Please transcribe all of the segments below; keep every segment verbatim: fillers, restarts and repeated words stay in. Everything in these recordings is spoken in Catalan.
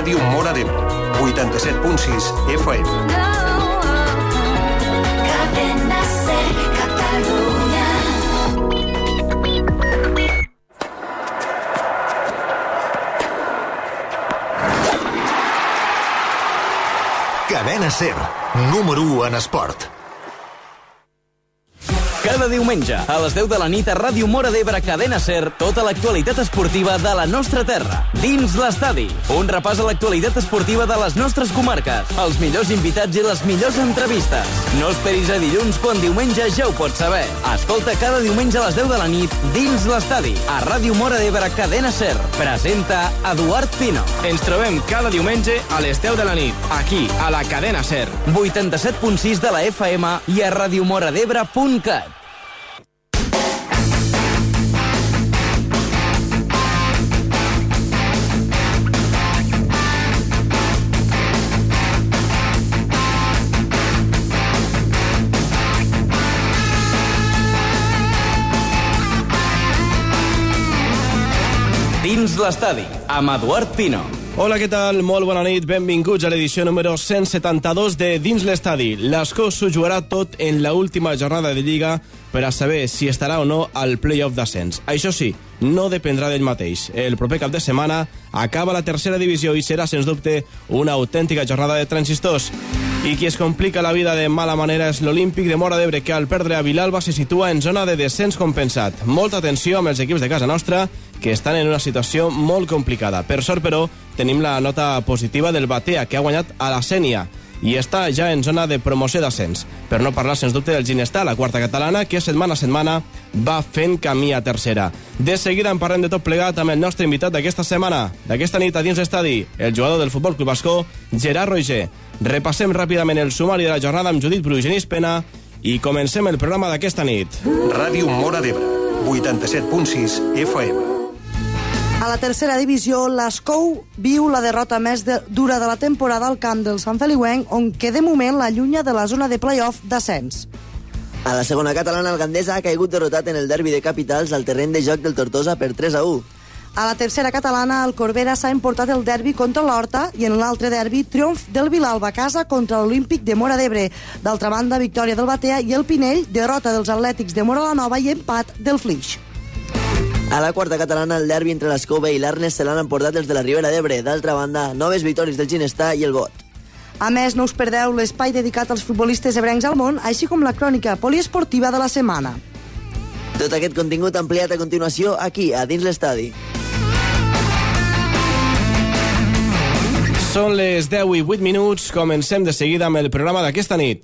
Ràdio Móra d'Ebre, vuitanta-set punt sis F M. Cadena Ser, Catalunya. Cadena Ser, número u en esport. Cada diumenge, a les deu de la nit a Ràdio Móra d'Ebre Cadena Ser, tota l'actualitat esportiva de la nostra terra. Dins l'estadi. Un repàs a l'actualitat esportiva de les nostres comarques, els millors invitats i les millors entrevistes. No esperis a dilluns quan diumenge ja ho pots saber. Escolta cada diumenge a les deu de la nit Dins l'estadi, a Ràdio Móra d'Ebre Cadena Ser. Presenta Eduard Pino. Ens trobem cada diumenge a les deu de la nit, aquí, a la Cadena Ser. vuitanta-set punt sis de la F M i a radiomoradebre punt cat. Dins l'estadi, amb Eduard Pino. Hola, què tal? Molt bona nit, benvinguts a l'edició número cent setanta-dos de Dins l'estadi. L'Escó s'ho jugarà tot en la última jornada de Lliga per a saber si estarà o no al play-off d'ascens. Això sí, no dependrà d'ell mateix. El proper cap de setmana acaba la tercera divisió i serà, sens dubte, una autèntica jornada de transistors. I qui es complica la vida de mala manera és l'Olímpic de Móra d'Ebre, que al perdre a Vilalba se situa en zona de descens compensat. Molta atenció amb els equips de casa nostra, que estan en una situació molt complicada. Per sort, però, tenim la nota positiva del Batea, que ha guanyat a la Sénia i està ja en zona de promoció d'ascens. Per no parlar, sens dubte, del Ginestar, la quarta catalana, que setmana a setmana va fent camí a tercera. De seguida en parlem de tot plegat amb el nostre invitat d'aquesta setmana, d'aquesta nit a Dins l'estadi, el jugador del Futbol Club Ascó, Gerard Roger. Repassem ràpidament el sumari de la jornada amb Judit Bru i Genís Pena i comencem el programa d'aquesta nit. Ràdio Móra d'Ebre, vuitanta-set punt sis F M. A la tercera divisió, l'Escó viu la derrota més de, dura de la temporada al camp del Sant Feliuenc, on que de moment l'allunya de la zona de play-off d'ascens. A la segona catalana, el Gandesa ha caigut derrotat en el derbi de capitals al terreny de joc del Tortosa per tres a u. A la tercera catalana, el Corbera s'ha emportat el derbi contra l'Horta i en l'altre derbi, triomf del Vilalba a casa contra l'Olímpic de Móra d'Ebre. D'altra banda, victòria del Batea i el Pinell, derrota dels Atlètics de Móra la Nova i empat del Flix. A la quarta catalana, el derbi entre l'Escó i l'Arnes se l'han emportat els de la Ribera d'Ebre. D'altra banda, noves victòries del Ginestar i el Bot. A més, no us perdeu l'espai dedicat als futbolistes ebrencs al món, així com la crònica poliesportiva de la setmana. Tot aquest contingut ampliat a continuació aquí, a Dins l'estadi. Són les deu i vuit minuts, comencem de seguida amb el programa d'aquesta nit.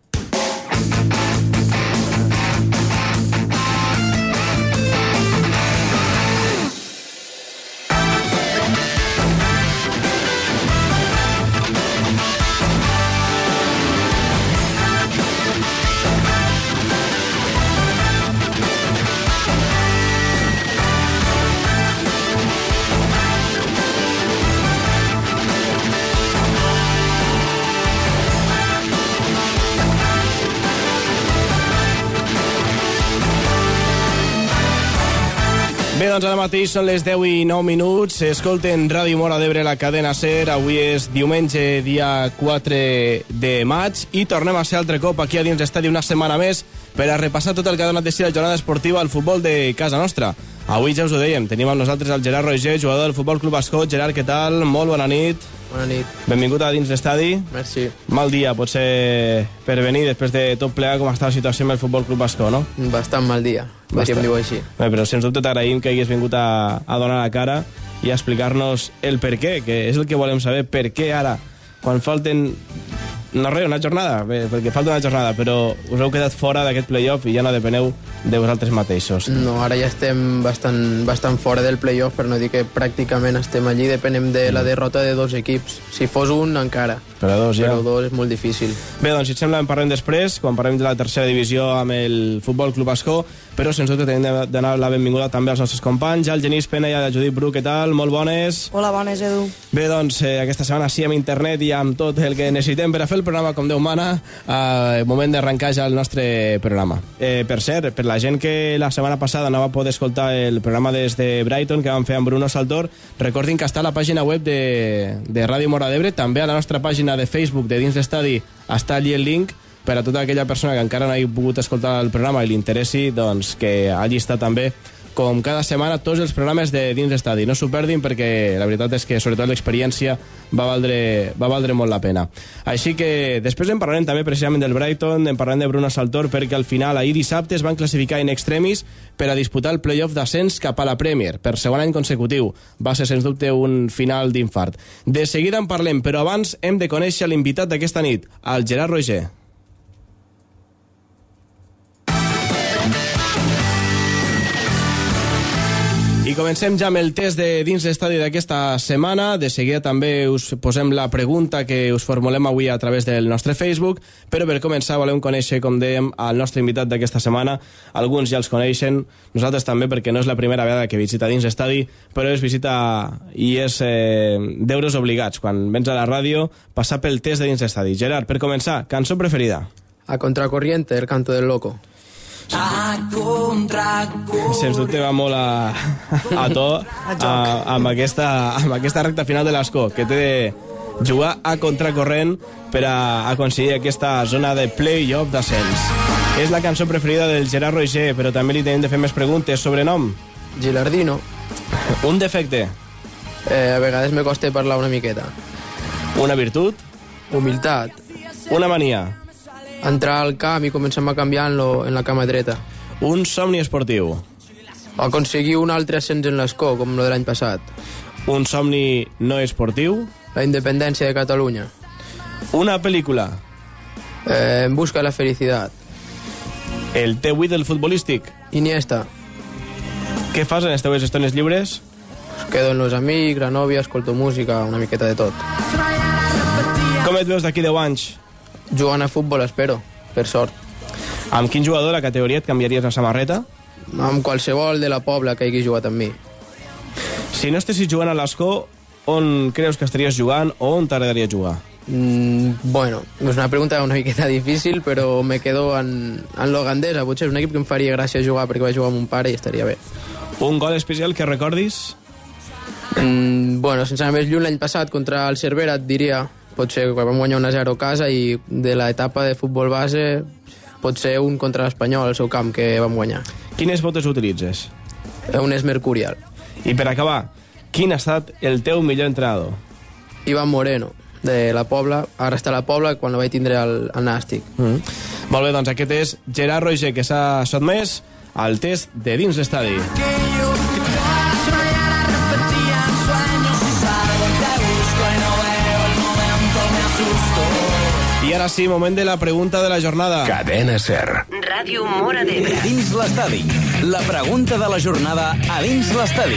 Bé, doncs ara mateix són les deu i nou minuts. Escolten Ràdio Móra d'Ebre, la cadena Ser. Avui és diumenge, dia quatre de maig, i tornem a ser altre cop aquí a Dins l'estadi una setmana més per a repassar tot el que ha donat de si la jornada esportiva al futbol de casa nostra. Avui ja us ho dèiem, tenim amb nosaltres el Gerard Roger, jugador del Futbol Club Ascó. Gerard, què tal? Molt bona nit. Bona nit. Benvingut a Dins l'estadi. Merci. Mal dia, potser, per venir després de tot plegar com està la situació amb el Futbol Club Ascó, no? Bastant mal dia, podríem dir-ho així. Bé, però sens dubte t'agraïm que hagués vingut a, a donar la cara i a explicar-nos el per què, que és el que volem saber, per què ara, quan falten... No res, una jornada, bé, perquè falta una jornada, però us heu quedat fora d'aquest play-off i ja no depeneu de vosaltres mateixos. No, ara ja estem bastant, bastant fora del play-off, per no dir que pràcticament estem allí, depenem de la derrota de dos equips. Si fos un, encara. Però dos ja. Però dos és molt difícil. Bé, doncs si et sembla en parlem després, quan parlem de la tercera divisió amb el Futbol Club Ascó, però sense dubte tenim de donar la benvinguda també als nostres companys, al Genís Pena i a la Judit Bru. Què tal? Molt bones. Hola, bones, Edu. Bé, doncs eh, aquesta setmana sí amb internet i amb tot el que necessitem per a fer el programa com Déu mana, eh, moment d'arrencar ja el nostre programa. Eh, per cert, per la gent que la setmana passada no va poder escoltar el programa des de Brighton que vam fer amb Bruno Saltor, recordin que està a la pàgina web de, de Ràdio Mora d'Ebre, també a la nostra pàgina de Facebook de Dins l'Estadi està allí el link per a tota aquella persona que encara no hagi pogut escoltar el programa i li interessi, doncs que allí està també, com cada setmana, tots els programes de Dins l'Estadi. No s'ho perdin perquè la veritat és que sobretot l'experiència va valdre, va valdre molt la pena. Així que després en parlarem també precisament del Brighton, en parlarem de Bruno Saltor, perquè al final ahir dissabte es van classificar in extremis per a disputar el playoff d'ascens cap a la Premier, per segon any consecutiu. Va ser, sens dubte, un final d'infart. De seguida en parlem, però abans hem de conèixer l'invitat d'aquesta nit, el Gerard Roger. I comencem ja amb el test de Dins l'Estadi d'aquesta setmana. De seguida també us posem la pregunta que us formulem avui a través del nostre Facebook, però per començar volem conèixer, com dèiem, el nostre invitat d'aquesta setmana. Alguns ja els coneixen, nosaltres també, perquè no és la primera vegada que visita Dins l'Estadi, però és visita i és eh, deures obligats. Quan vens a la ràdio, passar pel test de Dins l'Estadi. Gerard, per començar, cançó preferida? A contracorriente, el canto del loco. Sens dubte va molt a, a to a, amb, aquesta, amb aquesta recta final de l'Escó, que té de jugar a contracorrent per a aconseguir aquesta zona de play-off d'ascens. És la cançó preferida del Gerard Roger, però també li tenim de fer més preguntes. Sobrenom? Gilardino. Un defecte? Eh, a vegades me costa parlar una miqueta. Una virtut? Humilitat. Una mania? Entrar al camp i començar a canviar en, lo, en la cama dreta. Un somni esportiu? Aconseguir un altre ascens en l'Escó, com el de l'any passat. Un somni no esportiu? La independència de Catalunya. Una pel·lícula? Eh, en busca de la felicitat. El teu ídol futbolístic? Iniesta. Què fas en les teves estones lliures? Quedo amb els amics, la nòvia, escolto música, una miqueta de tot. Com et veus d'aquí deu anys? Jugant a futbol, espero, per sort. Amb quin jugador de la categoria et canviaries la samarreta? Amb qualsevol de la Pobla que hagi jugat amb mi. Si no estessis jugant a l'Escó, on creus que estaries jugant o on t'agradaria jugar? Mm, bueno, és una pregunta una miqueta difícil, però me quedo en, en l'Ogandesa. Potser és un equip que em faria gràcia jugar perquè vaig jugar amb un pare i estaria bé. Un gol especial que recordis? Mm, bueno, sense anar més lluny, l'any passat contra el Cervera et diria... Potser que vam guanyar un a zero a casa i de l'etapa de futbol base pot ser un contra l'Espanyol al seu camp que vam guanyar. Quines botes utilitzes? Un és Mercurial. I per acabar, quin ha estat el teu millor entrenador? Ivan Moreno, de la Pobla. Ara està a la Pobla quan la vaig tindre al, al Nàstic. Mm. Molt bé, doncs aquest és Gerard Roger, que s'ha sotmès al test de Dins l'Estadi. I ara sí, moment de la pregunta de la jornada. Cadena Ser. Ràdio Mora d'Ebre. Dins l'Estadi. La pregunta de la jornada a Dins l'Estadi.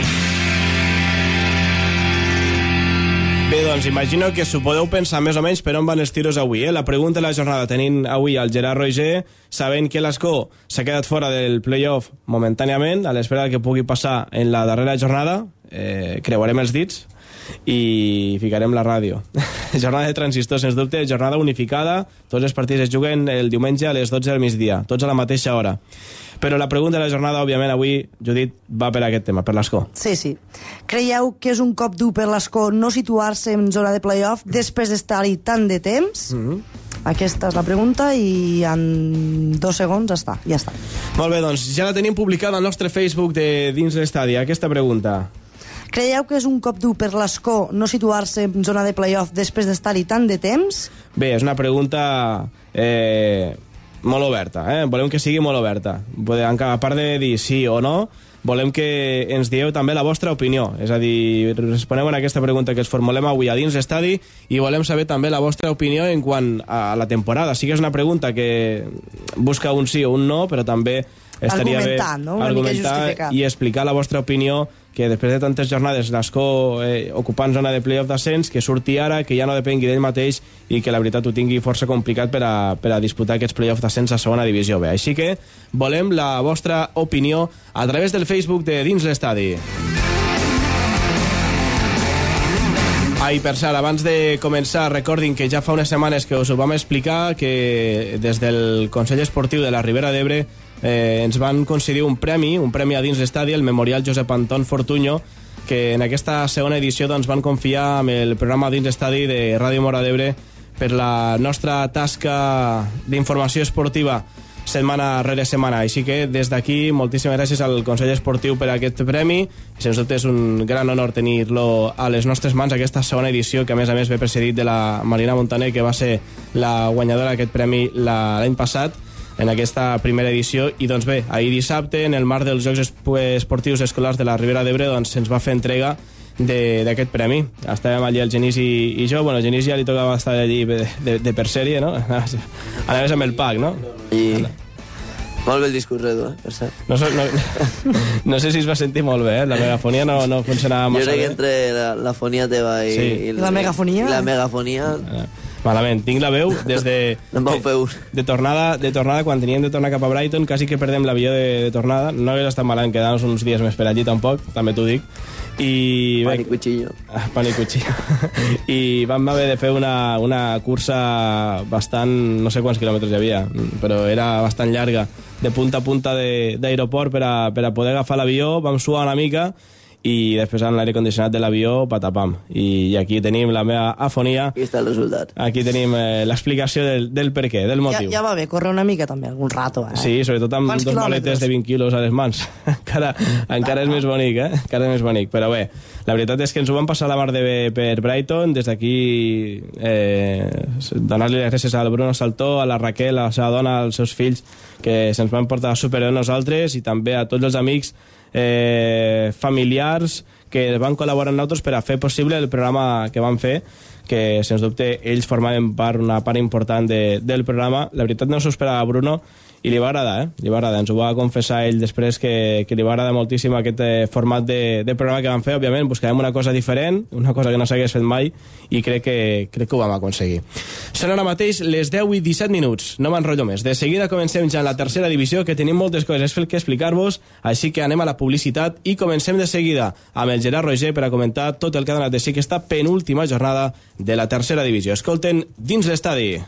Bé, doncs imagino que s'ho podeu pensar més o menys per on van els tiros avui, eh? La pregunta de la jornada tenint avui al Gerard Roger, sabent que l'Escó s'ha quedat fora del playoff momentàniament, a l'espera que pugui passar en la darrera jornada, eh, creuarem els dits i ficarem la ràdio. Jornada de transistor, sens dubte, jornada unificada, tots els partits es juguen el diumenge a les dotze del migdia, tots a la mateixa hora. Però la pregunta de la jornada, òbviament, avui, Judit, va per aquest tema, per l'Escó. Sí, sí. Creieu que és un cop dur per l'Escó no situar-se en zona de playoff després d'estar-hi tant de temps? Mm-hmm. Aquesta és la pregunta i en dos segons està, ja està. Molt bé, doncs ja la tenim publicada al nostre Facebook de Dins l'Estadi, aquesta pregunta. Creieu que és un cop dur per l'Escó no situar-se en zona de playoff després d'estar-hi tant de temps? Bé, és una pregunta eh, molt oberta, eh? Volem que sigui molt oberta. A part de dir sí o no, volem que ens dieu també la vostra opinió. És a dir, responeu en aquesta pregunta que es formulem avui a Dins l'Estadi i volem saber també la vostra opinió en quant a la temporada. Sí que és una pregunta que busca un sí o un no, però també estaria argumentar, bé no? Una argumentar i explicar la vostra opinió, que després de tantes jornades l'Escó eh, ocupant zona de playoff d'ascens, que surti ara, que ja no depengui d'ell mateix i que la veritat ho tingui força complicat per a, per a disputar aquests playoff d'ascens a segona divisió B. Així que volem la vostra opinió a través del Facebook de Dins l'Estadi. Ah, i per cert, abans de començar, recordin que ja fa unes setmanes que us ho vam explicar, que des del Consell Esportiu de la Ribera d'Ebre eh, ens van concedir un premi, un premi a dins l'estadi, el Memorial Josep Anton Fortuño, que en aquesta segona edició doncs, van confiar amb el programa dins l'estadi de Ràdio Mora d'Ebre per la nostra tasca d'informació esportiva setmana rere setmana. Així que des d'aquí moltíssimes gràcies al Consell Esportiu per aquest premi. Sens dubte és un gran honor tenir-lo a les nostres mans, aquesta segona edició, que a més a més ve precedit de la Marina Montaner, que va ser la guanyadora d'aquest premi l'any passat en aquesta primera edició. I doncs bé, ahir dissabte, en el marc dels Jocs Esportius Escolars de la Ribera d'Ebre, doncs se'ns va fer entrega d'aquest premi. Estàvem allí el Genís i, i jo. Bueno, el Genís ja li tocava estar allí de, de, de per sèrie, no? Anaves amb el pack, no? I... Molt bé el discurs, Edu, eh, per cert. No, no, no sé si es va sentir molt bé, eh? La megafonia no, no funcionava massa bé. Jo crec que entre la, la fonia teva i... Sí. i la megafonia? La megafonia... Eh, malament, tinc la veu des de... Em vau fer un. De tornada, de tornada, quan teníem de tornar cap a Brighton, quasi que perdem l'avió de, de tornada. No hagués estat malament quedar-nos uns dies més per allí, tampoc, també t'ho dic. I... Pan i cuchillo. Ah, pan i cuchillo. I vam haver de fer una, una cursa bastant... No sé quants quilòmetres hi havia, però era bastant llarga, de punta a punta d'aeroport per, a, per a poder agafar l'avió. Vam suar una mica i després en l'aire condicionat de l'avió, patapam. I, I aquí tenim la meva afonia. Aquí està el resultat. Aquí tenim eh, l'explicació del, del per què, del motiu. Ja, ja va bé, córrer una mica també, algun rato, eh? Sí, sobretot amb Quants dos quilòmetres? maletes de vint quilos a les mans. encara encara és més bonic, eh? Encara és més bonic. Però bé, la veritat és que ens ho vam passar la mar de bé per Brighton. Des d'aquí eh, donar-li les gràcies al Bruno Saltó, a la Raquel, a la seva dona, als seus fills, que se'ns van portar superbé a nosaltres, i també a tots els amics eh, familiars que van col·laborar amb nosaltres per a fer possible el programa que vam fer, que sens dubte ells formaven part, una part important de, del programa. La veritat no s'ho esperava Bruno i li va agradar, eh? Li va agradar. Ens ho va confessar ell després que, que li va agradar moltíssim aquest eh, format de, de programa que vam fer. Òbviament buscàvem una cosa diferent, una cosa que no s'hagués fet mai, i crec que, crec que ho vam aconseguir. Són ara mateix les deu i disset minuts. No m'enrotllo més. De seguida comencem ja en la tercera divisió, que tenim moltes coses que explicar-vos, així que anem a la publicitat i comencem de seguida amb el Gerard Roger per a comentar tot el que ha donat de sí aquesta penúltima jornada de la tercera divisió. Escolten Dins l'Estadi.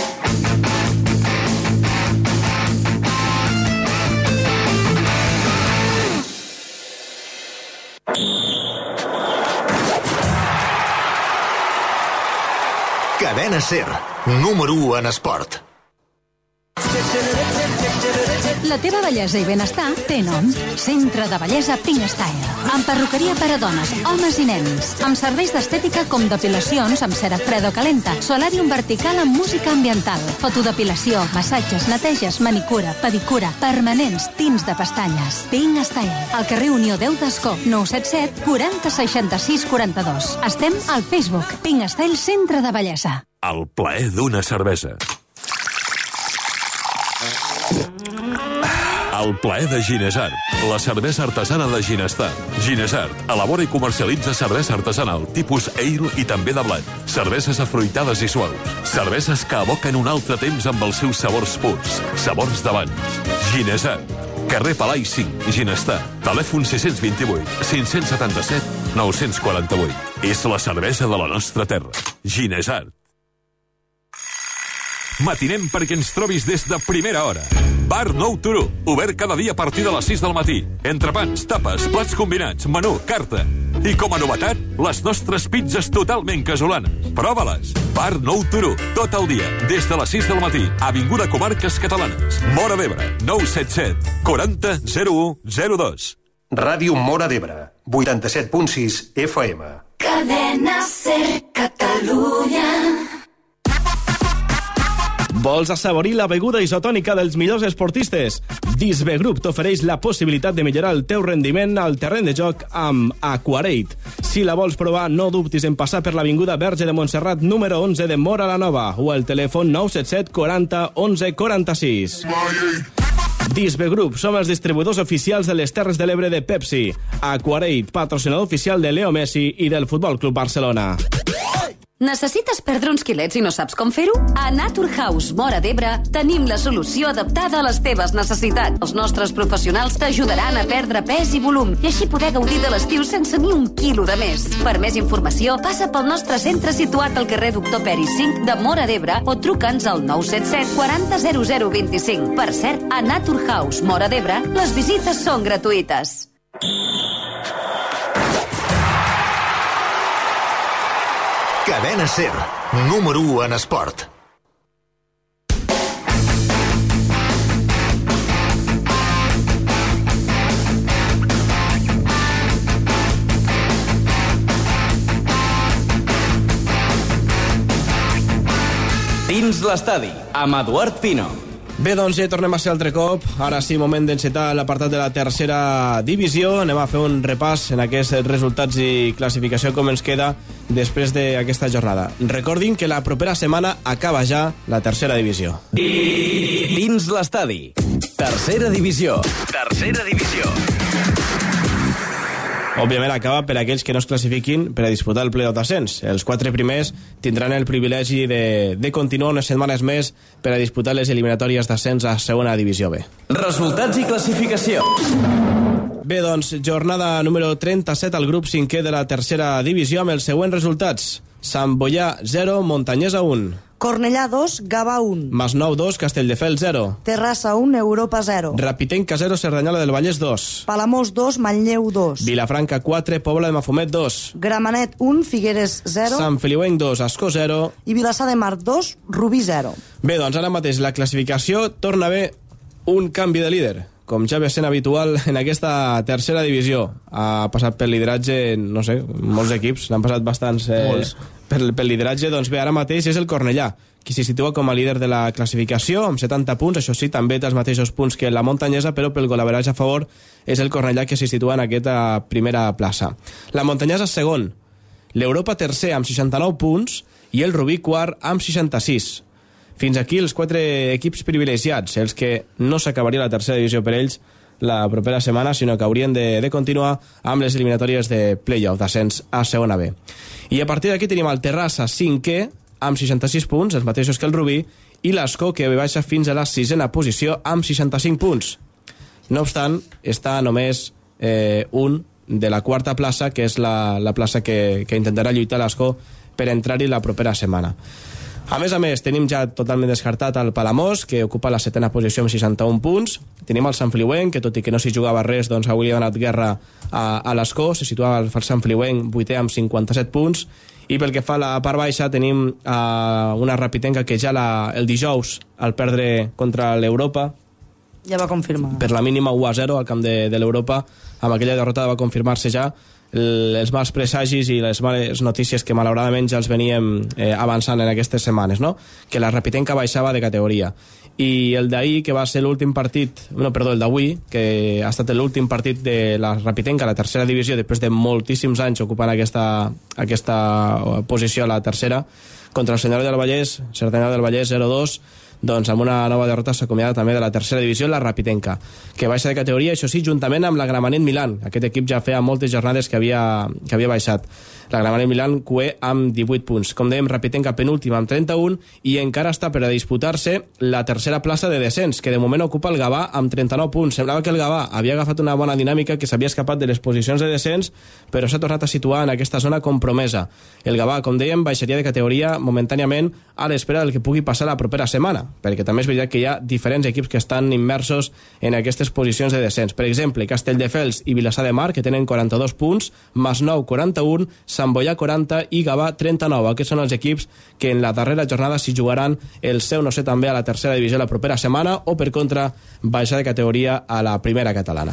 Cadena SER, número u en esport. La teva bellesa i benestar té nom. Centre de Bellesa Pink Style. Amb perruqueria per a dones, homes i nens. Amb serveis d'estètica com depilacions amb cera freda o calenta, solàrium vertical amb música ambiental, fotodepilació, massatges, neteges, manicura, pedicura, permanents, tints de pestanyes. Pink Style. Al carrer Unió deu d'Escó, nou set set quaranta seixanta-sis quaranta-dos. Estem al Facebook. Pink Style Centre de Bellesa. El plaer d'una cervesa. El plaer de Ginesart, la cervesa artesana de Ginestar. Ginesart elabora i comercialitza cervesa artesanal, tipus ale i també de blat. Cerveses afruitades i suaus. Cerveses que evoquen un altre temps amb els seus sabors purs. Sabors d'abans. Ginesart. Carrer Palai cinc, Ginestar. Telèfon sis dos vuit, cinc set set, nou quatre vuit. És la cervesa de la nostra terra. Ginesart. Matinem perquè ens trobis des de primera hora. Bar Nou Turó, obert cada dia a partir de les sis del matí. Entrepans, tapes, plats combinats, menú, carta. I com a novetat, les nostres pizzas totalment casolanes. Prova-les. Bar Nou Turó, tot el dia, des de les sis del matí. Avinguda Comarques Catalanes. Mora d'Ebre, nou set set, quaranta, zero u, zero dos. Ràdio Mora d'Ebre, vuitanta-set punt sis F M. Cadena SER Catalunya. Vols assaborir la beguda isotònica dels millors esportistes? Disbe Group t'ofereix la possibilitat de millorar el teu rendiment al terreny de joc amb Aquarate. Si la vols provar, no dubtis en passar per l'Avinguda Verge de Montserrat número onze de Mora la Nova o al telèfon nou set set quaranta onze quaranta-sis. Disbe Group, som els distribuïdors oficials de les Terres de l'Ebre de Pepsi. Aquarate, patrocinador oficial de Leo Messi i del Futbol Club Barcelona. Necessites perdre uns quilets i no saps com fer-ho? A Naturhaus Móra d'Ebre tenim la solució adaptada a les teves necessitats. Els nostres professionals t'ajudaran a perdre pes i volum i així poder gaudir de l'estiu sense ni un quilo de més. Per més informació, passa pel nostre centre situat al carrer Doctor Peris cinc de Móra d'Ebre o truca'ns al nou set set quaranta zero zero vint-i-cinc. Per cert, a Naturhaus Móra d'Ebre les visites són gratuïtes. Cadena SER, número u en esport. Dins l'estadi, amb Eduard Pino. Bé, doncs ja tornem a ser altre cop. Ara sí, moment d'encetar l'apartat de la tercera divisió. Anem a fer un repàs en aquests resultats i classificació com ens queda després d'aquesta jornada. Recordin que la propera setmana acaba ja la tercera divisió. Dins l'estadi, tercera divisió. Tercera divisió. Òbviament acaba per aquells que no es classifiquin per a disputar el play-off d'ascens. Els quatre primers tindran el privilegi de, de continuar unes setmanes més per a disputar les eliminatòries d'ascens a segona divisió B. Resultats i classificació. Bé, doncs, jornada número trenta-set al grup cinquè de la tercera divisió amb els següents resultats. Sant Boià zero, Montanyesa un. Cornellà dos, Gavà un. Masnou dos, Castelldefels zero. Terrassa un, Europa zero. Rapitenca zero, Cerdanyola del Vallès dos. Palamós dos, Manlleu dos. Vilafranca quatre, Pobla de Mafumet dos. Gramenet un, Figueres zero. Sant Feliuenc dos, Ascó zero. I Vilassar de Mar dos, Rubí zero. Bé, doncs ara mateix la classificació torna a haver un canvi de líder, com ja ve sent habitual en aquesta tercera divisió. Ha passat pel lideratge, no sé, molts equips, n'han passat bastants eh, molts. pel, pel lideratge. Doncs bé, ara mateix és el Cornellà qui s'hi situa com a líder de la classificació amb setanta punts, això sí, també té els mateixos punts que la Montanyesa, però pel golaveratge a favor és el Cornellà que s'hi situa en aquesta primera plaça. La Montanyesa segon, l'Europa tercer amb seixanta-nou punts i el Rubí quart amb seixanta-sis. Fins aquí els quatre equips privilegiats, els que no s'acabaria la tercera divisió per ells la propera setmana, sinó que haurien de, de continuar amb les eliminatòries de play-off d'ascens a segona B. I a partir d'aquí tenim el Terrassa cinquè amb seixanta-sis punts, els mateixos que el Rubí, i l'Ascó que baixa fins a la sisena posició amb seixanta-cinc punts. No obstant, està només eh, un de la quarta plaça, que és la, la plaça que, que intentarà lluitar l'Ascó per entrar-hi la propera setmana. A més a més, tenim ja totalment descartat el Palamós, que ocupa la setena posició amb seixanta-un punts. Tenim el Sant Feliuenc, que tot i que no s'hi jugava res, doncs avui li ha donat guerra a, a l'Ascó. Se situava el Sant Feliuenc vuitè amb cinquanta-set punts. I pel que fa a la part baixa, tenim uh, una Rapitenca que ja la, el dijous, al perdre contra l'Europa, ja va confirmar. Per la mínima u a zero al camp de, de l'Europa, amb aquella derrota va confirmar-se ja els mals presagis i les males notícies que malauradament ja els veníem eh, avançant en aquestes setmanes, no? Que la Rapitenca baixava de categoria. I el d'ahir, que va ser l'últim partit, no, perdó, el d'avui, que ha estat l'últim partit de la Rapitenca a la tercera divisió, després de moltíssims anys ocupant aquesta, aquesta posició a la tercera, contra el Cerdanyola del Vallès, Cerdanyola del Vallès zero dos, doncs amb una nova derrota s'acomiada també de la tercera divisió la Rapitenca, que baixa de categoria, això sí, juntament amb la Gramenet Milán. Aquest equip ja feia moltes jornades que havia, que havia baixat. La Gramenet Milán cué amb divuit punts. Com dèiem, Rapitenca penúltima amb trenta-un i encara està per a disputar-se la tercera plaça de descens, que de moment ocupa el Gavà amb trenta-nou punts. Semblava que el Gavà havia agafat una bona dinàmica, que s'havia escapat de les posicions de descens, però s'ha tornat a situar en aquesta zona compromesa. El Gavà, com dèiem, baixaria de categoria momentàniament a l'espera del que pugui passar la propera setmana, perquè també és veritat que hi ha diferents equips que estan immersos en aquestes posicions de descens. Per exemple, Castelldefels i Vilassar de Mar, que tenen quaranta-dos punts, Masnou quaranta-un, Sant Boià quaranta i Gavà trenta-nou. Aquests són els equips que en la darrera jornada s'hi jugaran el seu no sé també a la tercera divisió la propera setmana o, per contra, baixar de categoria a la primera catalana.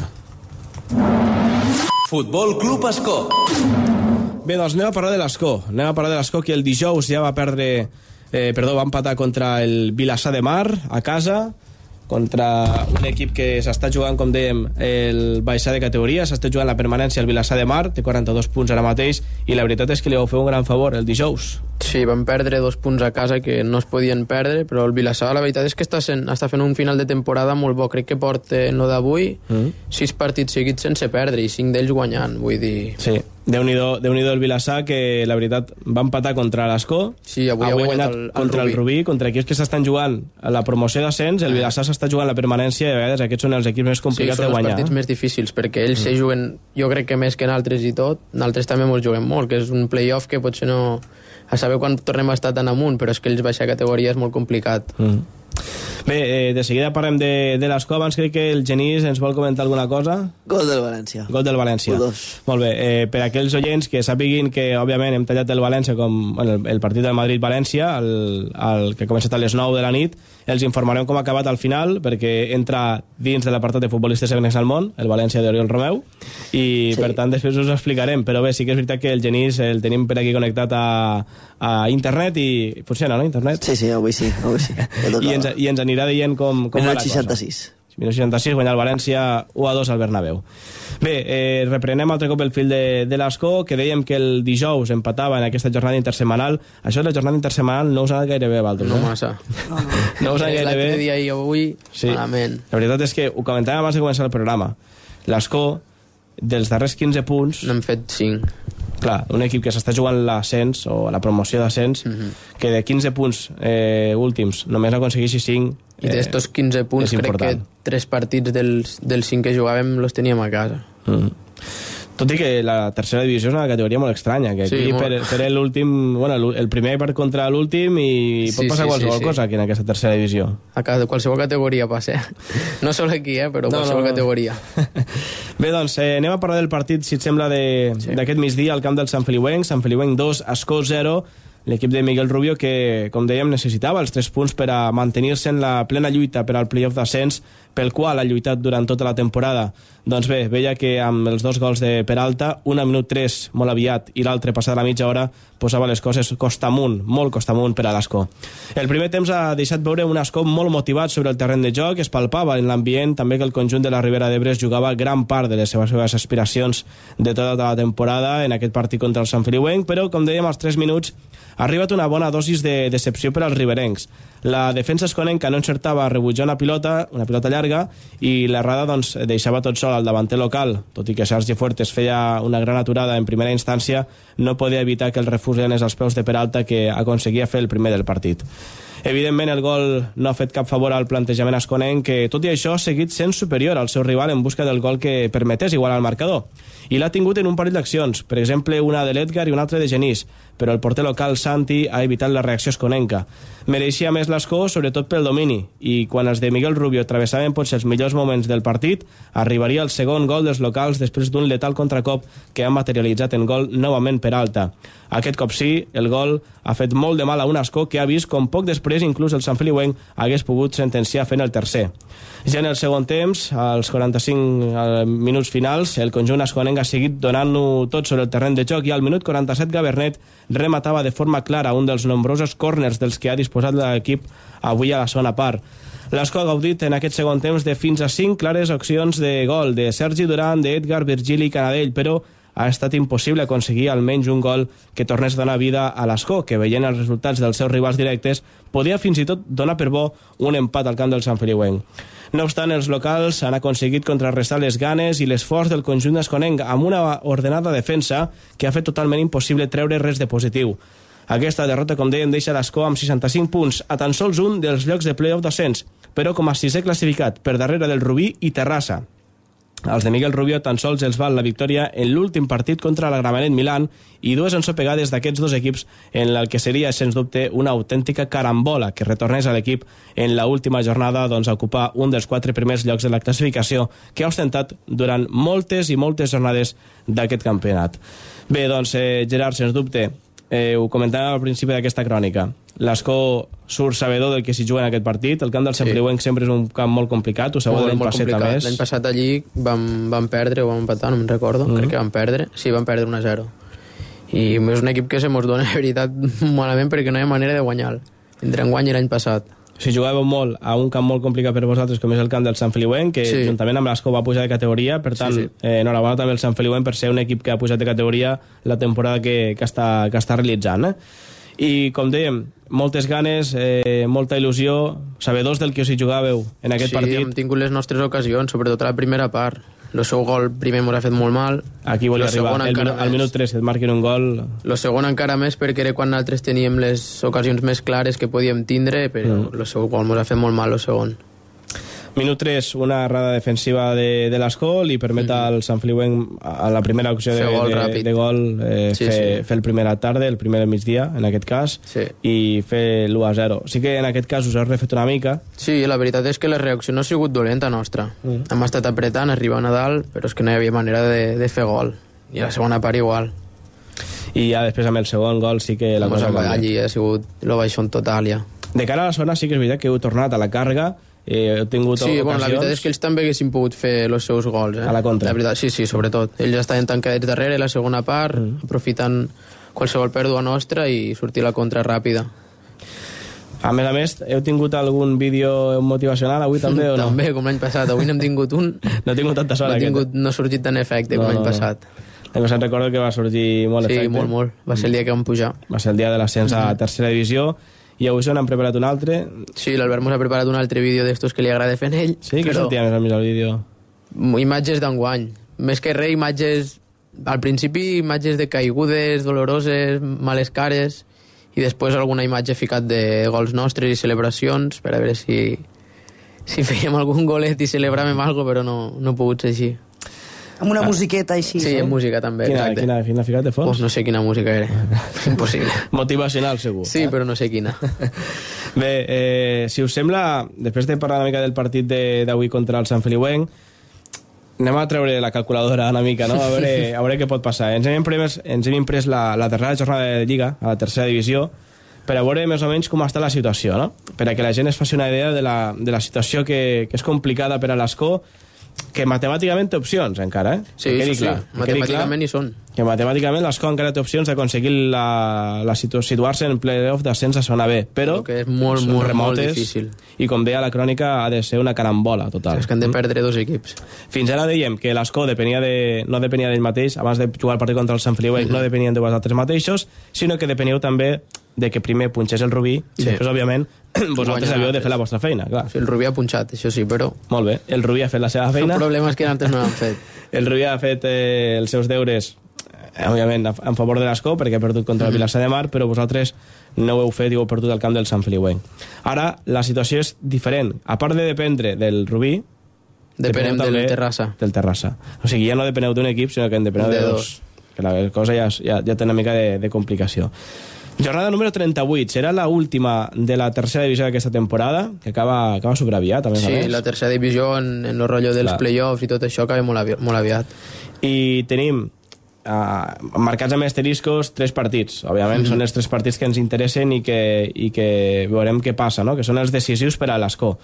Futbol Club Ascó. Bé, doncs anem a parlar de l'Ascó. Anem a parlar de l'Ascó, que el dijous ja va perdre... Eh, perdó, va empatar contra el Vilassar de Mar a casa, contra un equip que s'està jugant, com dèiem, el baixar de categoria, s'està jugant la permanència al Vilassar de Mar, té quaranta-dos punts ara mateix, i la veritat és que li vau fer un gran favor el dijous. Sí, van perdre dos punts a casa que no es podien perdre, però el Vilassar la veritat és que està, sent, està fent un final de temporada molt bo. Crec que porta en lo d'avui mm. sis partits seguits sense perdre i cinc d'ells guanyant, vull dir... Sí, Déu-n'hi-do, Déu-n'hi-do el Vilassar, que la veritat va empatar contra l'Ascó, sí, avui, avui ha guanyat el, el, el contra Rubí. el Rubí, contra equips que s'estan jugant a la promoció d'ascens, el Vilassar s'està jugant la permanència i a vegades aquests són els equips més complicats sí, de guanyar. Sí, són els partits més difícils, perquè ells mm. se juguen, jo crec que més que en altres i tot, nosaltres també ens juguem molt, que és un play-off que potser no... a saber quan tornem a estar tan amunt, però és que ells baixar categoria és molt complicat. Mm. Bé, eh, de seguida parlem de, de l'Ascó. Abans crec que el Genís ens vol comentar alguna cosa. Gol del València. Gol del València. Molt bé, eh, per aquells oients que sàpiguin que, òbviament, hem tallat el València com bueno, el, el partit del Madrid-València, el, el que ha començat a les nou de la nit, els informarem com ha acabat al final, perquè entra dins de l'apartat de futbolistes segnes al món, el València d'Oriol Romeu, i sí. per tant després us ho explicarem, però bé, sí que és veritat que el Genís el tenim per aquí connectat a, a internet i funciona, no, internet? Sí, sí, avui sí, avui sí. I ens, i ens anirà dient com, com va la cosa. seixanta-sis. minut seixanta-sis, guanyar el València u a dos al Bernabéu. Bé, eh, reprenem altre cop el fil de, de l'Ascó, que dèiem que el dijous empatava en aquesta jornada intersemanal. Això de la jornada intersemanal no us ha anat gaire bé, Valtros. No eh? massa. No, no. no us ha anat gaire bé. L'altre dia i avui, sí. malament. La veritat és que ho comentàvem abans de començar el programa. L'Ascó, dels darrers quinze punts... N'hem fet cinc. Clar, un equip que s'està jugant l'ascens o la promoció d'ascens, mm -hmm. que de quinze punts eh, últims només aconsegueixi cinc. I d'estos quinze punts crec que tres partits dels, dels cinc que jugàvem los teníem a casa. Mm. Tot i que la tercera divisió és una categoria molt estranya, que aquí sí, per, per l'últim, bueno, el primer per contra l'últim i pot sí, passar sí, qualsevol sí, sí. cosa aquí en aquesta tercera divisió. A cada, qualsevol categoria passa. No sol aquí, eh, però no, qualsevol no, no. categoria. Bé, doncs, eh, anem a parlar del partit, si et sembla, d'aquest sí. migdia al camp del Sant Feliuenc. Sant Feliuenc dos, Ascó zero. L'equip de Miguel Rubio que, com dèiem, necessitava els tres punts per a mantenir-se en la plena lluita per al playoff d'ascens, pel qual ha lluitat durant tota la temporada. Doncs bé, veia que amb els dos gols de Peralta, un a minut tres molt aviat i l'altre passada la mitja hora, posava les coses costa amunt, molt costa amunt per a l'Ascó. El primer temps ha deixat veure un Ascó molt motivat sobre el terreny de joc, es palpava en l'ambient també que el conjunt de la Ribera d'Ebre es jugava gran part de les seves, seves aspiracions de tota la temporada en aquest partit contra el Sant Feliuenc, però, com dèiem, als tres minuts ha arribat una bona dosis de decepció per als riberencs. La defensa esconenca no encertava a rebutjar una pilota, una pilota llarga, i l'errada doncs, deixava tot sol al davanter local. Tot i que Sergi Fuertes feia una gran aturada en primera instància, no podia evitar que el refús anés als peus de Peralta, que aconseguia fer el primer del partit. Evidentment, el gol no ha fet cap favor al plantejament esconenc, que, tot i això, ha seguit sent superior al seu rival en busca del gol que permetés igualar el marcador. I l'ha tingut en un parell d'accions, per exemple, una de l'Edgar i una altra de Genís, però el porter local Santi ha evitat la reacció esconenca. Mereixia més l'Ascó, sobretot pel domini, i quan els de Miguel Rubio travessaven potser els millors moments del partit, arribaria el segon gol dels locals després d'un letal contracop que ha materialitzat en gol novament Peralta. Aquest cop sí, el gol ha fet molt de mal a un Ascó que ha vist com poc després inclús el Sant Feliuenc hagués pogut sentenciar fent el tercer. Ja en el segon temps, als quaranta-cinc minuts finals, el conjunt asconenc ha seguit donant-ho tot sobre el terreny de joc i al minut quaranta-set Gabernet rematava de forma clara un dels nombrosos córners dels que ha disposat l'equip avui a la segona part. L'Ascó ha gaudit en aquest segon temps de fins a cinc clares opcions de gol de Sergi Duran, d'Edgar, Virgili i Canadell, però ha estat impossible aconseguir almenys un gol que tornés a donar vida a l'Ascó, que veient els resultats dels seus rivals directes podia fins i tot donar per bo un empat al camp del Sant Feliuenc. No obstant, els locals han aconseguit contrarrestar les ganes i l'esforç del conjunt d'asconenc amb una ordenada defensa que ha fet totalment impossible treure res de positiu. Aquesta derrota, com dèiem, deixa l'Ascó amb seixanta-cinc punts, a tan sols un dels llocs de play-off d'ascens, però com a sisè classificat, per darrere del Rubí i Terrassa. Els de Miguel Rubio tan sols els val la victòria en l'últim partit contra la Gramenet Milán i dues ensopegades d'aquests dos equips en el que seria, sens dubte, una autèntica carambola que retornés a l'equip en l'última jornada doncs, a ocupar un dels quatre primers llocs de la classificació que ha ostentat durant moltes i moltes jornades d'aquest campionat. Bé, doncs, eh, Gerard, sens dubte, eh, ho comentàvem al principi d'aquesta crònica. L'Ascó surt sabedor del que s'hi juga en aquest partit. El camp del Sant Feliuenc sempre és un camp molt complicat, ho sabeu de l'any passat a més. L'any passat allí vam, vam perdre o vam empatar, no me'n recordo, mm. crec que vam perdre, sí, vam perdre un a zero. I és un equip que se mos dona, de veritat, malament perquè no hi ha manera de guanyar-lo. Entre enguany i l'any passat. Si jugàveu molt a un camp molt complicat per vosaltres, com és el camp del Sant Feliuenc, que sí. juntament amb l'Ascó va pujar de categoria, per tant, sí, sí. Eh, enhorabona també el Sant Feliuenc per ser un equip que ha pujat de categoria la temporada que, que, està, que està realitzant. Eh? I, com dèiem, moltes ganes, eh, molta il·lusió, sabedors del que us hi jugàveu en aquest sí, partit. Sí, hem tingut les nostres ocasions, sobretot a la primera part. El seu gol primer m'ho ha fet molt mal. Aquí volia arribar, el, al minut tres, et marquen un gol. El segon encara més, perquè era quan nosaltres teníem les ocasions més clares que podíem tindre, però mm. el seu gol m'ho ha fet molt mal, el segon. Minut tres, una errada defensiva de, de l'Escó li permet mm-hmm. al Sant Feliuenc a la primera opció de gol, de, de gol eh, sí, fer, sí. fer el primer a la tarda, el primer al migdia, en aquest cas, sí. i fer l'u a zero. Sí que en aquest cas us heu refet una mica. Sí, la veritat és que la reacció no ha sigut dolenta nostra. Mm. Hem estat apretant, arribant a dalt, però és que no hi havia manera de, de fer gol. I a la segona part igual. I ja després amb el segon gol sí que la cosa ha canviat. Allí ha sigut el baixón total ja. De cara a la zona sí que és veritat que heu tornat a la càrrega. Eh, heu tingut sí, ocasions... bueno, la veritat és que ells també haguessin pogut fer els seus gols. Eh? A la contra. La veritat, sí, sí, sobretot. Ells estaven tancadets darrere, la segona part, mm. aprofitant qualsevol pèrdua nostra i sortir la contra ràpida. A més a més, heu tingut algun vídeo motivacional avui també o no? També, com l'any passat. Avui n'hem tingut un... No he tingut tanta sort. No, tingut, no ha sorgit tant efecte no, com l'any no, passat. No. Se'n recordo que va sorgir molt sí, efecte. Sí, molt, molt. Va ser el dia que vam pujar. Va ser el dia de l'ascens mm. a tercera divisió. I avui se n'han preparat un altre. Sí, l'Albert mos ha preparat un altre vídeo d'estos que li agrada fer a ell. Sí, què però... sortia més a més al vídeo? Imatges d'enguany. Més que res, imatges... Al principi, imatges de caigudes, doloroses, males cares, i després alguna imatge ficat de gols nostres i celebracions, per a veure si, si fèiem algun golet i celebràvem alguna cosa, però no, no ha pogut ser així. Amb una ah. musiqueta així. Sí, amb música també, quina, exacte. Quina, quina ficat de fons? Pues no sé quina música era. Impossible. Motivacional, segur. Sí, eh? Però no sé quina. Bé, eh, si us sembla, després de parlar una mica del partit d'avui contra el Sant Feliuenc, anem a treure la calculadora una mica, no? A veure, a veure què pot passar. Ens hem imprès, ens hem imprès la, la darrera jornada de Lliga, a la tercera divisió, per a veure més o menys com està la situació, no? Per a que la gent es faci una idea de la, de la situació que, que és complicada per a l'Escó, que matemàticament té opcions encara, eh? Sí, sí, sí. Clar, matemàticament hi són. Que matemàticament l'Escó encara té opcions d'aconseguir la, la situ situar-se en playoff d'ascens a zona B, però que és molt, molt, remotes, molt difícil. I com deia la crònica, ha de ser una carambola total. És que han de perdre dos equips. Fins ara dèiem que l'Escó depenia de, no depenia d'ell mateix, abans de jugar el partit contra el Sant Feliuenc, mm -hmm. no depenien de vosaltres mateixos, sinó que depeníeu també de que primer punxés el Rubí, sí. I després, òbviament, vosaltres havíeu de fer la vostra feina, clar. Sí, el Rubí ha punxat, això sí, però... Molt bé, el Rubí ha fet la seva feina. El problema és que antes no l'han fet. El Rubí ha fet eh, els seus deures, eh, òbviament, en favor de l'Escó, perquè ha perdut contra mm -hmm. el Vilassar de Mar, però vosaltres no ho heu fet i ho heu perdut al camp del Sant Feliuenc. Ara, la situació és diferent. A part de dependre del Rubí, depenem del Terrassa. Del Terrassa. O sigui, ja no depeneu d'un equip, sinó que en depeneu de, de dos. dos. Que la cosa ja, ja, ja té una mica de, de complicació. Jornada número trenta-vuit, serà la última de la tercera divisió d'aquesta temporada, que acaba, acaba sobreaviat, a més sí, a més. Sí, la tercera divisió en, en el rotllo dels play-offs i tot això acaba molt aviat. Molt aviat. I tenim uh, marcats amb asteriscos tres partits. Òbviament mm-hmm. són els tres partits que ens interessen i que, i que veurem què passa, no? Que són els decisius per a l'Escó.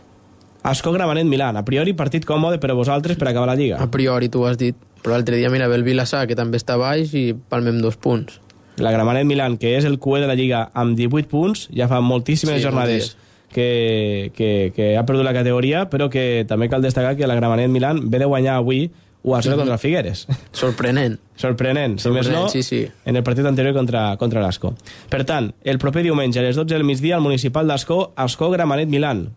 Escó Gramenet Milán, a priori partit còmode per a vosaltres per acabar la Lliga. A priori, tu ho has dit, però l'altre dia mira, ve el Vilassar, que també està baix, i palmem dos punts. La Gramenet Milán, que és el Q E de la Lliga amb divuit punts, ja fa moltíssimes sí, jornades que, que, que ha perdut la categoria, però que també cal destacar que la Gramenet Milán ve de guanyar avui u a zero contra el Figueres. Sorprenent. Sorprenent, si més no, sí, sí. en el partit anterior contra, contra l'Escó. Per tant, el proper diumenge a les dotze del migdia al municipal d'Escó, Escó Gramenet Milán.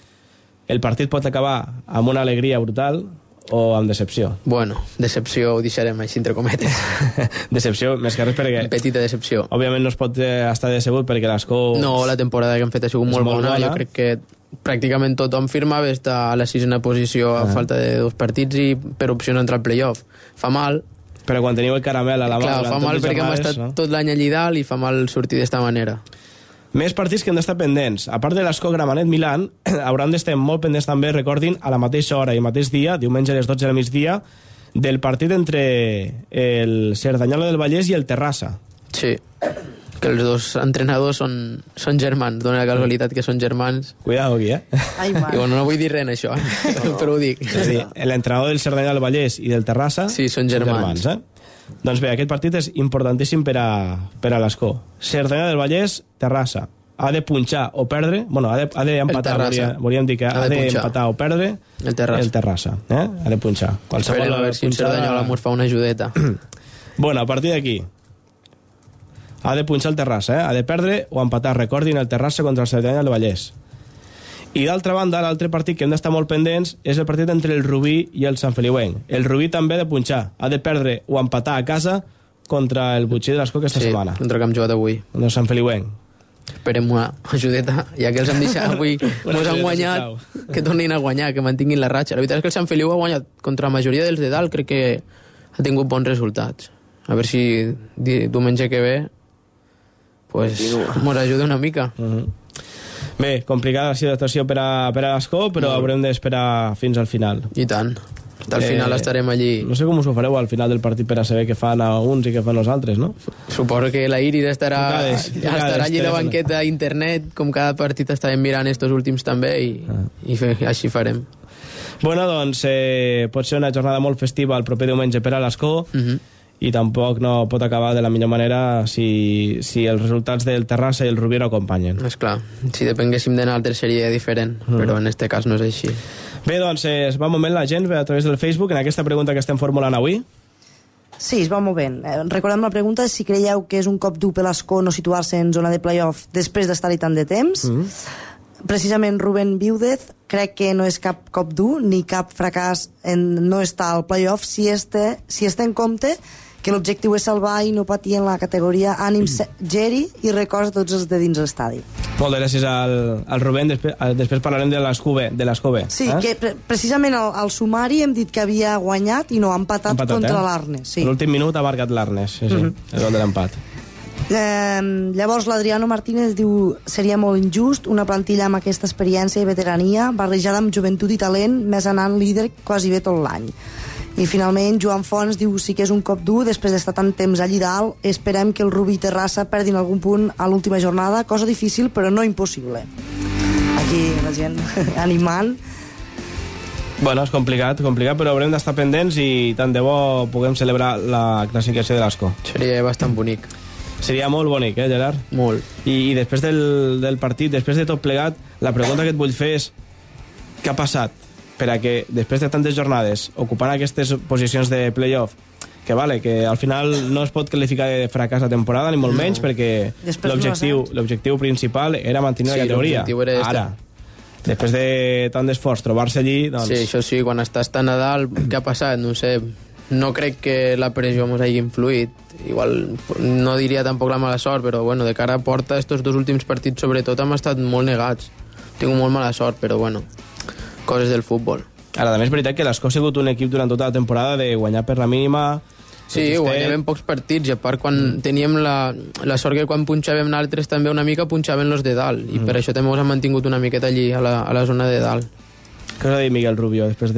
El partit pot acabar amb una alegria brutal o amb decepció? Bueno, decepció ho deixarem així entre cometes. Decepció, més que res perquè... Petita decepció. Òbviament no es pot estar decebut perquè l'Escó... No, la temporada que hem fet ha sigut molt, molt bona. bona. Jo crec que pràcticament tothom firmava estar a la sisena posició a ah. falta de dos partits i per opció no entrar al playoff. Fa mal. Però quan teniu el caramel a la mà... Clar, fa mal perquè hem estat no? tot l'any allí dalt i fa mal sortir d'esta manera. Més partits que han d'estar pendents. A part de l'Escó Gramenet Milán, hauran d'estar molt pendents també, recordin, a la mateixa hora i mateix dia, diumenge a les dotze del migdia, del partit entre el Cerdanyola del Vallès i el Terrassa. Sí, que els dos entrenadors són, són germans, dona la casualitat que són germans. Cuidado aquí, eh? Ai, I bueno, no vull dir res en això, no. però ho dic. És dir, l'entrenador del Cerdanyola del Vallès i del Terrassa sí, són germans. germans eh? Doncs bé, aquest partit és importantíssim per a, per a l'Escó. Cerdanyola del Vallès, Terrassa. Ha de punxar o perdre... Bueno, ha d'empatar, de, volia, volíem dir que ha, ha d'empatar o perdre el Terrassa. El Terrassa eh? Ha de punxar. Qualsevol a veure si el Cerdanyola mos fa una ajudeta. Bueno, a partir d'aquí, ha de punxar el Terrassa, eh? Ha de perdre o empatar. Recordin el Terrassa contra el Cerdanya del Vallès. I d'altra banda, l'altre partit que hem d'estar molt pendents és el partit entre el Rubí i el Sant Feliuenc. El Rubí també ha de punxar, ha de perdre o empatar a casa contra el Butxí de l'Escó aquesta sí, setmana. Contra que hem jugat avui. Contra el Sant Feliuenc. Esperem una ajudeta, ja que els hem deixat avui, ens han guanyat, que tornin a guanyar, que mantinguin la ratxa. La veritat és que el Sant Feliu ha guanyat contra la majoria dels de dalt, crec que ha tingut bons resultats. A veure si diumenge que ve pues, ens ajuda una mica. Uh-huh. Bé, complicada la situació per a, per a l'Escó, però no. haurem d'esperar fins al final. I tant. Al final eh, estarem allí. No sé com us ho fareu al final del partit per a saber què fan a uns i què fan els altres, no? Suposo que la Irid estarà, trucades, trucades, estarà allí de banqueta a internet, com cada partit estàvem mirant estos últims també, i, ah. i fe, així farem. Bueno, doncs eh, pot ser una jornada molt festiva el proper diumenge per a l'Escó, uh-huh. i tampoc no pot acabar de la millor manera si, si els resultats del Terrassa i el Rubí no acompanyen. És clar, si depenguéssim de nosaltres seria diferent, uh-huh. però en este cas no és així. Bé, doncs es va movent la gent a través del Facebook en aquesta pregunta que estem formulant avui. Sí, es va movent. Eh, recordem la pregunta si creieu que és un cop dur per l'Escó no situar-se en zona de playoff després d'estar-hi tant de temps. Mm. Precisament Rubén Viudez crec que no és cap cop dur ni cap fracàs en no estar al playoff si este, si este en compte que l'objectiu és salvar i no patir en la categoria ànim geri i records a tots els de dins l'estadi. Molt gràcies al, al Rubén. Després, després parlarem de l'Escove. De l'Escove sí, eh? que pre precisament al, al sumari hem dit que havia guanyat i no ha empatat, empatat contra eh? l'Arnes. Sí. L'últim minut ha marcat l'Arnes, sí, sí, mm -hmm. el gol de l'empat. Eh, llavors l'Adriano Martínez diu seria molt injust una plantilla amb aquesta experiència i veterania barrejada amb joventut i talent més anant líder quasi bé tot l'any. I finalment Joan Fons diu sí que és un cop dur després d'estar tant temps allí dalt, esperem que el Rubí i Terrassa perdin algun punt a l'última jornada, cosa difícil però no impossible. Aquí la gent animant. Bueno, és complicat, complicat, però haurem d'estar pendents i tant de bo puguem celebrar la classificació de l'Escó. Seria bastant bonic. Seria molt bonic, eh, Gerard? Molt. I, i després del, del partit, després de tot plegat, la pregunta que et vull fer és què ha passat per a que després de tantes jornades ocupant aquestes posicions de playoff que vale, que al final no es pot qualificar de fracàs la temporada ni molt no. menys perquè l'objectiu l'objectiu principal era mantenir sí, la categoria era ara, després de tant d'esforç trobar-se allí doncs... Sí, això sí, quan estàs tan a dalt què ha passat? No sé, no crec que la pressió ens hagi influït igual, no diria tampoc la mala sort però bueno, de cara a porta, estos dos últims partits sobretot hem estat molt negats tinc molt mala sort, però bueno coses del futbol. Ara, també és veritat que l'Escó ha sigut un equip durant tota la temporada de guanyar per la mínima. Sí, guanyàvem pocs partits, i a part quan mm. teníem la, la sort que quan punxàvem nosaltres també una mica punxaven los de dalt, i mm. per això també ens han mantingut una miqueta allí, a la, a la zona de dalt. Què us ha dit Miguel Rubio, després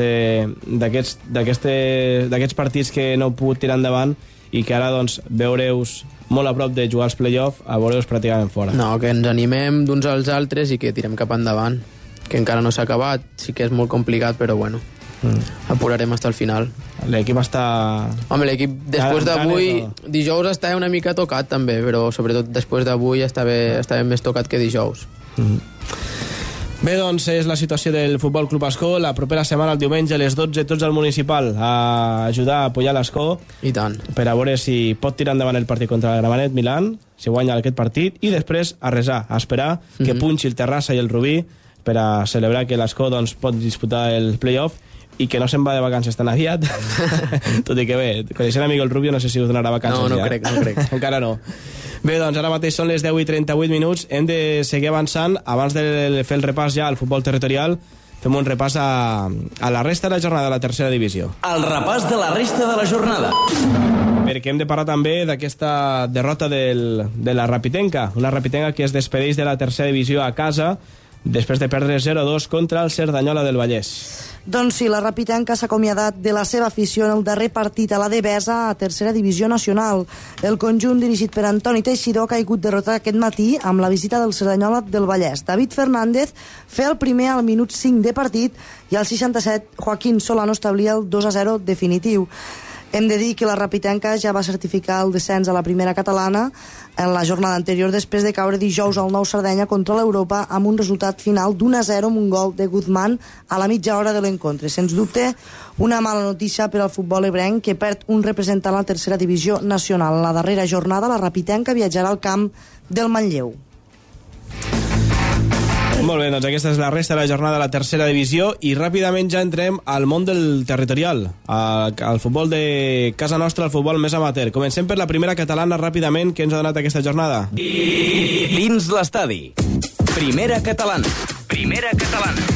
d'aquests d'aquests partits que no heu pogut tirar endavant i que ara doncs veureus molt a prop de jugar als play-off, a veureus pràcticament fora? No, que ens animem d'uns als altres i que tirem cap endavant. Que encara no s'ha acabat, sí que és molt complicat, però bueno, mm. apurarem fins al final. L'equip està... Home, l'equip després d'avui, dijous estava una mica tocat també, però sobretot després d'avui estava, estava més tocat que dijous. Mm. Bé, doncs és la situació del Futbol Club Escó. La propera setmana, el diumenge, a les dotze, tots al municipal a ajudar a apoyar l'Escó. I tant. Per a veure si pot tirar endavant el partit contra el Gramenet Milan, si guanya aquest partit, i després a resar, a esperar que mm-hmm. punxi el Terrassa i el Rubí per a celebrar que l'Escó doncs, pot disputar el play-off i que no se'n va de vacances tan aviat. Tot i que bé, coneixent a Miguel Rubio no sé si us donarà vacances no, no ja. Crec, no crec. Encara no. Bé, doncs ara mateix són les deu i trenta-vuit minuts. Hem de seguir avançant. Abans de fer el repàs ja al futbol territorial, fem un repàs a, a la resta de la jornada de la tercera divisió. El repàs de la resta de la jornada. Perquè hem de parlar també d'aquesta derrota del, de la Rapitenca. Una Rapitenca que es despedeix de la tercera divisió a casa després de perdre zero a dos contra el Cerdanyola del Vallès. Doncs sí, la Rapitenca s'ha acomiadat de la seva afició en el darrer partit a la Devesa a tercera divisió nacional. El conjunt dirigit per Antoni Teixidor ha caigut derrotat aquest matí amb la visita del Cerdanyola del Vallès. David Fernández feia el primer al minut cinc de partit i al seixanta-set Joaquín Solano establia el dos a zero definitiu. Hem de dir que la Rapitenca ja va certificar el descens a la primera catalana en la jornada anterior, després de caure dijous al Nou Sardenya contra l'Europa amb un resultat final d'un a zero amb un gol de Guzmán a la mitja hora de l'encontre. Sens dubte, una mala notícia per al futbol ebrenc, que perd un representant a la tercera divisió nacional. En la darrera jornada, la Rapitenca viatjarà al camp del Manlleu. Molt bé, doncs aquesta és la resta de la jornada de la tercera divisió i ràpidament ja entrem al món del territorial, al, al futbol de casa nostra, al futbol més amateur. Comencem per la primera catalana ràpidament. Què ens ha donat aquesta jornada? Dins l'estadi. Primera catalana. Primera catalana.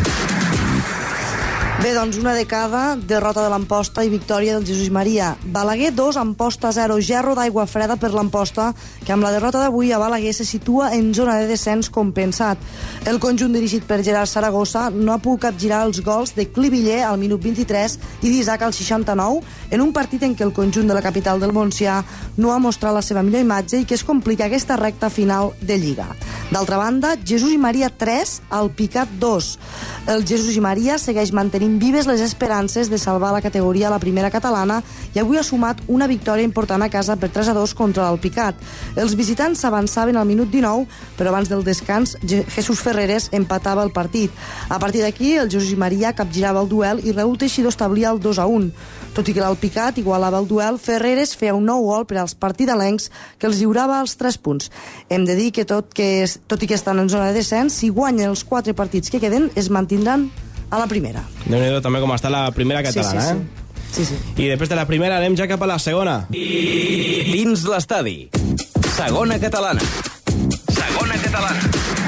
Bé, doncs una de cada, derrota de l'Amposta i victòria del Jesús Maria. Balaguer dos, Amposta zero, gerro d'aigua freda per l'Amposta, que amb la derrota d'avui a Balaguer se situa en zona de descens compensat. El conjunt dirigit per Gerard Saragossa no ha pogut capgirar els gols de Cliviller al minut vint-i-tres i d'Isaac al seixanta-nou, en un partit en què el conjunt de la capital del Montsià no ha mostrat la seva millor imatge i que es complica aquesta recta final de Lliga. D'altra banda, Jesús i Maria tres, al Picat dos. El Jesús i Maria segueix mantenint vives les esperances de salvar la categoria a la primera catalana i avui ha sumat una victòria important a casa per tres a dos contra l'Alpicat. Els visitants s'avançaven al minut dinou, però abans del descans Jesús Ferreres empatava el partit. A partir d'aquí, el Jesús i Maria capgirava el duel i Raúl Teixidor establia el dos a un. Tot i que l'Alpicat igualava el duel, Ferreres feia un nou gol per als partidalencs que els lliurava els tres punts. Hem de dir que tot, que, tot i que estan en zona de descens, si guanyen els quatre partits que queden, es mantindran a la primera. Déu-n'hi-do també com està la primera catalana, sí, sí, eh? Sí, sí. I després de la primera anem ja cap a la segona. Dins l'estadi. Segona catalana. Segona catalana.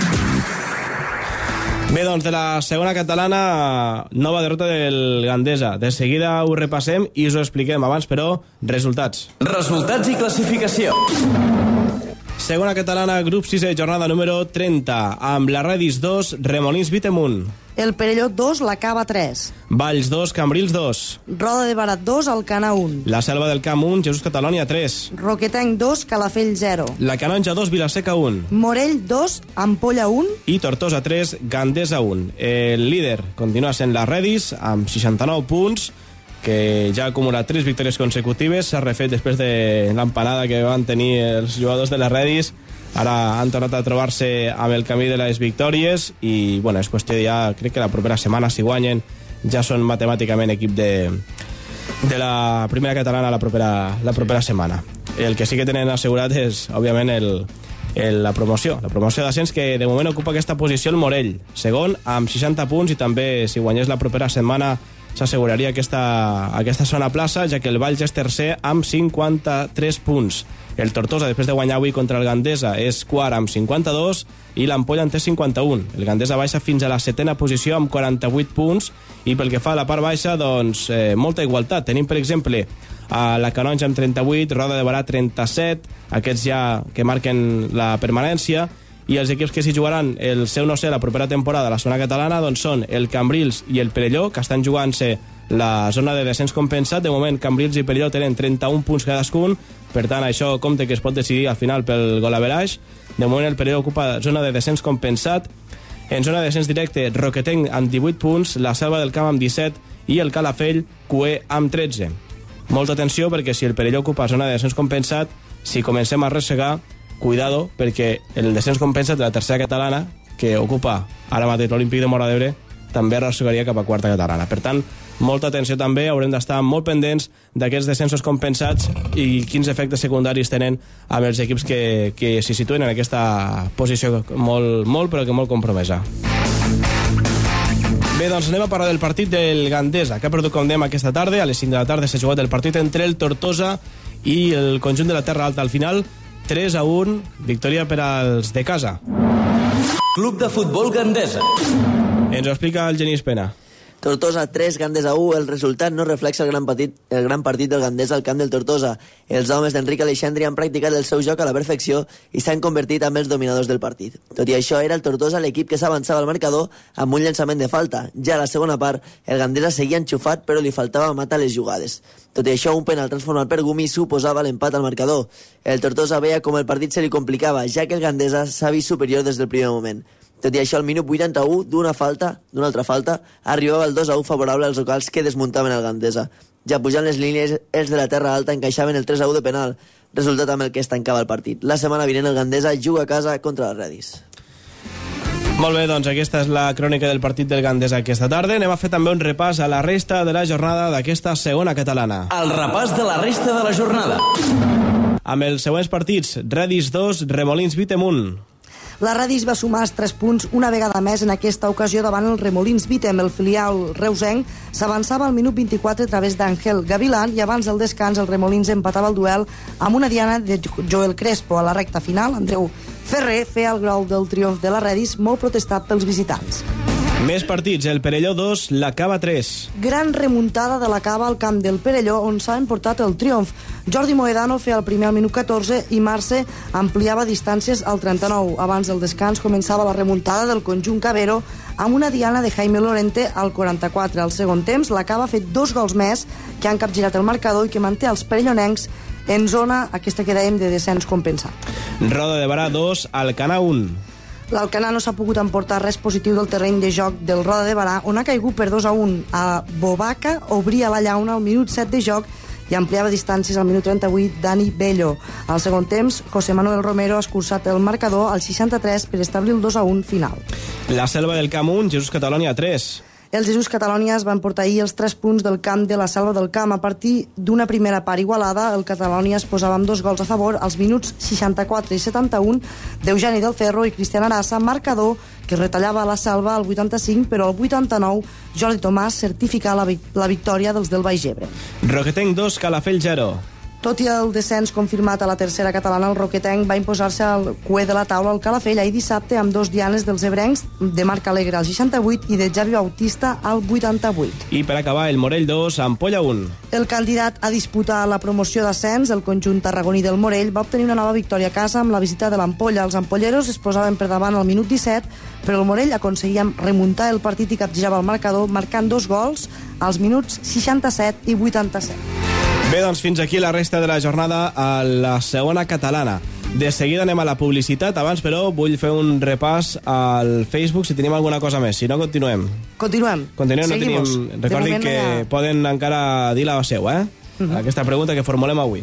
Bé, doncs de la segona catalana, nova derrota del Gandesa. De seguida ho repassem i us ho expliquem abans, però resultats. Resultats i classificació. Segona catalana, grup sisè, jornada número trenta, amb la Redis dos, Remolins Vitemunt. El Perelló dos, la Cava tres. Valls dos, Cambrils dos. Roda de Barat dos, Alcanar un. La Selva del Camp un, Jesús Catalònia tres. Roquetenc dos, Calafell zero. La Canonja dos, Vilaseca un. Morell dos, Ampolla un. I Tortosa tres, Gandesa un. El líder continua sent la Redis, amb seixanta-nou punts, que ja ha acumulat tres victòries consecutives. S'ha refet després de l'empanada que van tenir els jugadors de la Redis. Ara han tornat a trobar-se amb el camí de les victòries i, bueno, és qüestió ja, crec que la propera setmana, si guanyen, ja són matemàticament equip de, de la primera catalana la propera, la propera setmana. El que sí que tenen assegurat és, òbviament, el, el, la promoció. La promoció d'ascens, que de moment ocupa aquesta posició el Morell, segon amb seixanta punts, i també, si guanyés la propera setmana, s'asseguraria aquesta, aquesta segona plaça, ja que el Valls és tercer amb cinquanta-tres punts. El Tortosa, després de guanyar avui contra el Gandesa, és quart amb cinquanta-dos i l'Ampolla en té cinquanta-un. El Gandesa baixa fins a la setena posició amb quaranta-vuit punts i pel que fa a la part baixa, doncs, eh, molta igualtat. Tenim, per exemple, a la Canonja amb trenta-vuit, Roda de Barà trenta-set, aquests ja que marquen la permanència, i els equips que s'hi jugaran el seu no sé la propera temporada a la zona catalana doncs són el Cambrils i el Perelló, que estan jugant-se la zona de descens compensat. De moment Cambrils i Perelló tenen trenta-un punts cadascun, per tant això compte que es pot decidir al final pel gol average. De moment el Perelló ocupa zona de descens compensat. En zona de descens directe, Roquetenc amb divuit punts, la Selva del Camp amb disset i el Calafell Cué amb tretze. Molta atenció, perquè si el Perelló ocupa zona de descens compensat, si comencem a ressegar, cuidado, perquè el descens compensat de la tercera catalana, que ocupa ara mateix l'Olímpic de Móra d'Ebre, també ressegaria cap a quarta catalana. Per tant, molta atenció també, haurem d'estar molt pendents d'aquests descensos compensats i quins efectes secundaris tenen amb els equips que, que s'hi situen en aquesta posició molt, molt, però que molt compromesa. Bé, doncs anem a parlar del partit del Gandesa, que ha perdut, com dèiem, aquesta tarda. A les cinc de la tarda s'ha jugat el partit entre el Tortosa i el conjunt de la Terra Alta. Al final, tres a un, victòria per als de casa. Club de Futbol Gandesa. Ens ho explica el Genís Pena. Tortosa tres, Gandesa u. El resultat no reflexa el gran, partit, el gran partit del Gandesa al camp del Tortosa. Els homes d'Enric Aleixandri han practicat el seu joc a la perfecció i s'han convertit en els dominadors del partit. Tot i això, era el Tortosa l'equip que s'avançava al marcador amb un llançament de falta. Ja a la segona part, el Gandesa seguia enxufat, però li faltava matar les jugades. Tot i això, un penal transformat per Gumi suposava l'empat al marcador. El Tortosa veia com el partit se li complicava, ja que el Gandesa s'ha vist superior des del primer moment. Tot i això, al minut vuitanta-u, d'una falta, d'una altra falta, arribava el dos a u favorable als locals que desmuntaven el Gandesa. Ja pujant les línies, els de la Terra Alta encaixaven el tres a u de penal, resultat amb el que es tancava el partit. La setmana vinent el Gandesa juga a casa contra el Redis. Molt bé, doncs aquesta és la crònica del partit del Gandesa aquesta tarda. Anem a fer també un repàs a la resta de la jornada d'aquesta segona catalana. El repàs de la resta de la jornada. Amb els següents partits: Redis dos, Remolins Vitem un. La Redis va sumar els tres punts una vegada més en aquesta ocasió davant el Remolins Vitem. El filial reusenc s'avançava al minut vint-i-quatre a través d'Àngel Gavilán i abans del descans el Remolins empatava el duel amb una diana de Joel Crespo. A la recta final, Andreu Ferrer feia el gol del triomf de la Redis, molt protestat pels visitants. Més partits, el Perelló dos, la Cava tres. Gran remuntada de la Cava al camp del Perelló, on s'ha emportat el triomf. Jordi Moedano feia el primer al minut catorze i Marce ampliava distàncies al trenta-nou. Abans del descans començava la remuntada del conjunt cavero amb una diana de Jaime Lorente al quaranta-quatre. Al segon temps, la Cava ha fet dos gols més que han capgirat el marcador i que manté els perellonencs en zona, aquesta que dèiem, de descens compensat. Roda de Barà dos, Alcanar un. L'Alcanar no s'ha pogut emportar res positiu del terreny de joc del Roda de Barà, on ha caigut per dos a un. A Bobaca obria la llauna al minut set de joc i ampliava distàncies al minut trenta-vuit Dani Bello. Al segon temps, José Manuel Romero ha escurçat el marcador al seixanta-tres per establir el dos a un final. La Selva del Camp un, Jesús Catalònia tres. El Jesús Catalònia es van portar ahir els tres punts del camp de la Selva del Camp. A partir d'una primera part igualada, el Catalònia es posava amb dos gols a favor als minuts seixanta-quatre i setanta-un d'Eugeni del Ferro i Cristian Arassa, marcador que retallava a la Selva al vuitanta-cinc, però al vuitanta-nou Jordi Tomàs certificà la, la victòria dels del Baix Ebre. Roquetenc dos, Calafell zero. Tot i el descens confirmat a la tercera catalana, el Roquetenc va imposar-se al cué de la taula al Calafell ahir dissabte amb dos dianes dels ebrencs de Marc Alegre al seixanta-vuit i de Javi Bautista al vuitanta-vuit. I per acabar, el Morell dos, Ampolla un. El candidat a disputar la promoció d'ascens, el conjunt tarragoní del Morell, va obtenir una nova victòria a casa amb la visita de l'Ampolla. Els ampolleros es posaven per davant al minut disset, però el Morell aconseguia remuntar el partit i capgirava el marcador, marcant dos gols als minuts seixanta-set i vuitanta-set. Bé, doncs fins aquí la resta de la jornada a la segona catalana. De seguida anem a la publicitat. Abans, però, vull fer un repàs al Facebook si tenim alguna cosa més. Si no, continuem. Continuem. Continuem, no Seguimos. tenim... Recordin que ha... poden encara dir la seva, eh? Uh -huh. Aquesta pregunta que formulem avui.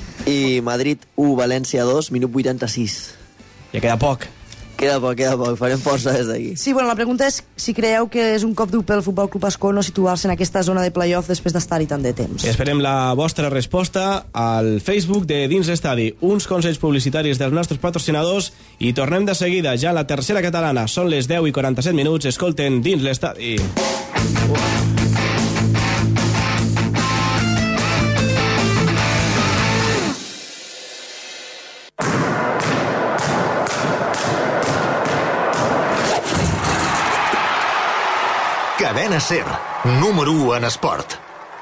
I Madrid u, València dos, minut vuitanta-sis. Ja queda poc. Queda poc, queda poc. Farem força des d'aquí. Sí, bueno, la pregunta és si creieu que és un cop dur pel Futbol Club Ascó no situar-se en aquesta zona de playoff després d'estar-hi tant de temps. Esperem la vostra resposta al Facebook de Dins l'Estadi. Uns consells publicitaris dels nostres patrocinadors i tornem de seguida ja a la tercera catalana. Són les deu i quaranta-set minuts. Escolten Dins l'Estadi. Cadena SER, número u en esport.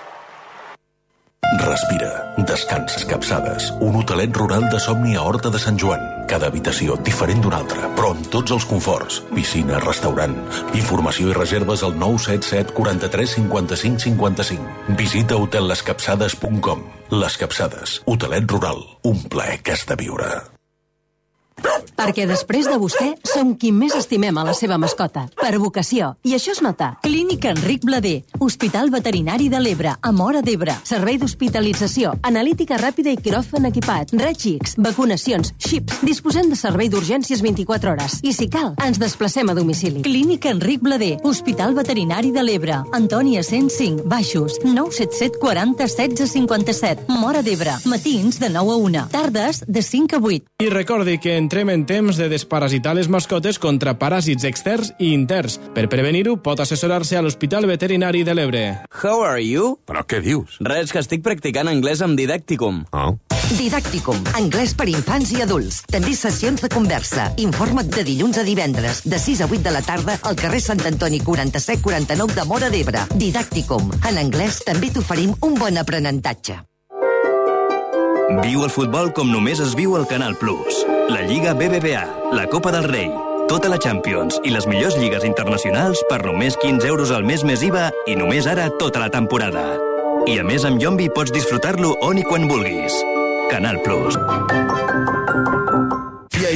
Respira, descans, escapçades. Un hotelet rural de somni a Horta de Sant Joan. Cada habitació diferent d'una altra, però amb tots els conforts. Piscina, restaurant. Informació i reserves al nou set set quaranta-tres cinquanta-cinc cinquanta-cinc. Visita hotel les capçades punt com. Les Capçades, hotelet rural. Un plaer que has de viure. Perquè després de vostè som qui més estimem a la seva mascota. Per vocació. I això es nota. Clínica Enric Blader. Hospital Veterinari de l'Ebre. A Móra d'Ebre. Servei d'hospitalització. Analítica ràpida i quiròfan equipat. Raig-X. Vacunacions. Xips. Disposem de servei d'urgències vint-i-quatre hores. I si cal, ens desplacem a domicili. Clínica Enric Blader. Hospital Veterinari de l'Ebre. Antònia cent cinc. Baixos. nou set set quaranta setze cinquanta-set. Móra d'Ebre. Matins de nou a una. Tardes de cinc a vuit. I recordi que entrem en temps de desparasitar les mascotes contra paràsits externs i interns. Per prevenir-ho, pot assessorar-se a l'Hospital Veterinari de l'Ebre. How are you? Però què dius? Res, que estic practicant anglès amb Didacticum. Oh. Didacticum, anglès per infants i adults. També sessions de conversa. Informa't de dilluns a divendres, de sis a vuit de la tarda, al carrer Sant Antoni quaranta-set quaranta-nou de Móra d'Ebre. Didacticum, en anglès també t'oferim un bon aprenentatge. Viu el futbol com només es viu al Canal Plus. La Lliga B B V A, la Copa del Rei, tota la Champions i les millors lligues internacionals per només quinze euros al mes més I V A i només ara tota la temporada. I a més amb Yombi pots disfrutar-lo on i quan vulguis. Canal Plus.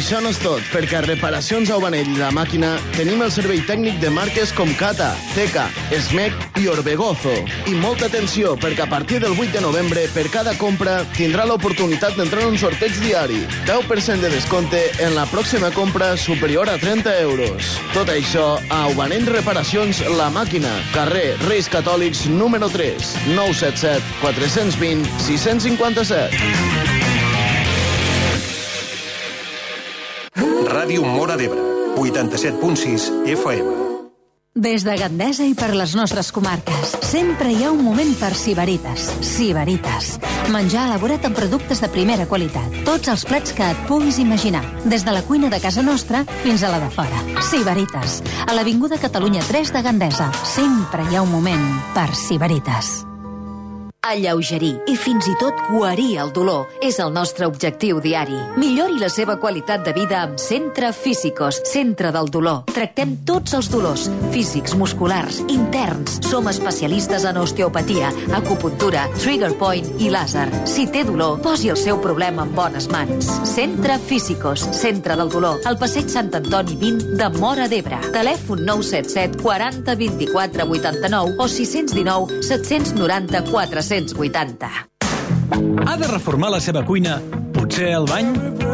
això no és tot, perquè a Reparacions Aubanell i la Màquina tenim el servei tècnic de marques com Cata, Teca, Smec i Orbegozo. I molta atenció, perquè a partir del vuit de novembre, per cada compra, tindrà l'oportunitat d'entrar en un sorteig diari. deu per cent de descompte en la pròxima compra superior a trenta euros. Tot això a Aubanell Reparacions La Màquina, carrer Reis Catòlics número tres, nou set set quatre dos zero sis cinc set. Ràdio Móra d'Ebre, vuitanta-set punt sis F M. Des de Gandesa i per les nostres comarques, sempre hi ha un moment per Sibaritas. Sibaritas. Menjar elaborat amb productes de primera qualitat. Tots els plats que et puguis imaginar. Des de la cuina de casa nostra fins a la de fora. Sibaritas. A l'Avinguda Catalunya tres de Gandesa. Sempre hi ha un moment per Sibaritas. Alleugerir i fins i tot guarir el dolor és el nostre objectiu diari. Millori la seva qualitat de vida amb Centre Físicos, Centre del Dolor. Tractem tots els dolors, físics, musculars, interns. Som especialistes en osteopatia, acupuntura, trigger point i làser. Si té dolor, posi el seu problema en bones mans. Centre Físicos, Centre del Dolor, al passeig Sant Antoni vint de Móra d'Ebre. Telèfon nou set set quaranta vint-i-quatre vuitanta-nou o sis un nou set nou zero quatre cents vuitanta. Ha de reformar la seva cuina? Potser el bany?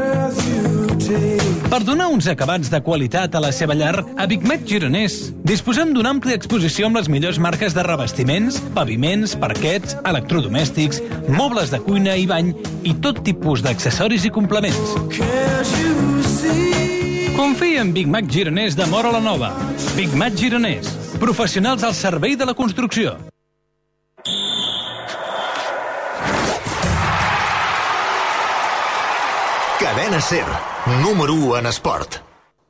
Per donar uns acabats de qualitat a la seva llar, a Bigmet Gironès disposem d'una àmplia exposició amb les millors marques de revestiments, paviments, parquets, electrodomèstics, mobles de cuina i bany i tot tipus d'accessoris i complements. Confia en Big Mac Gironès de Móra la Nova. Big Mac Gironès, professionals al servei de la construcció. Cadena SER, número u en esport.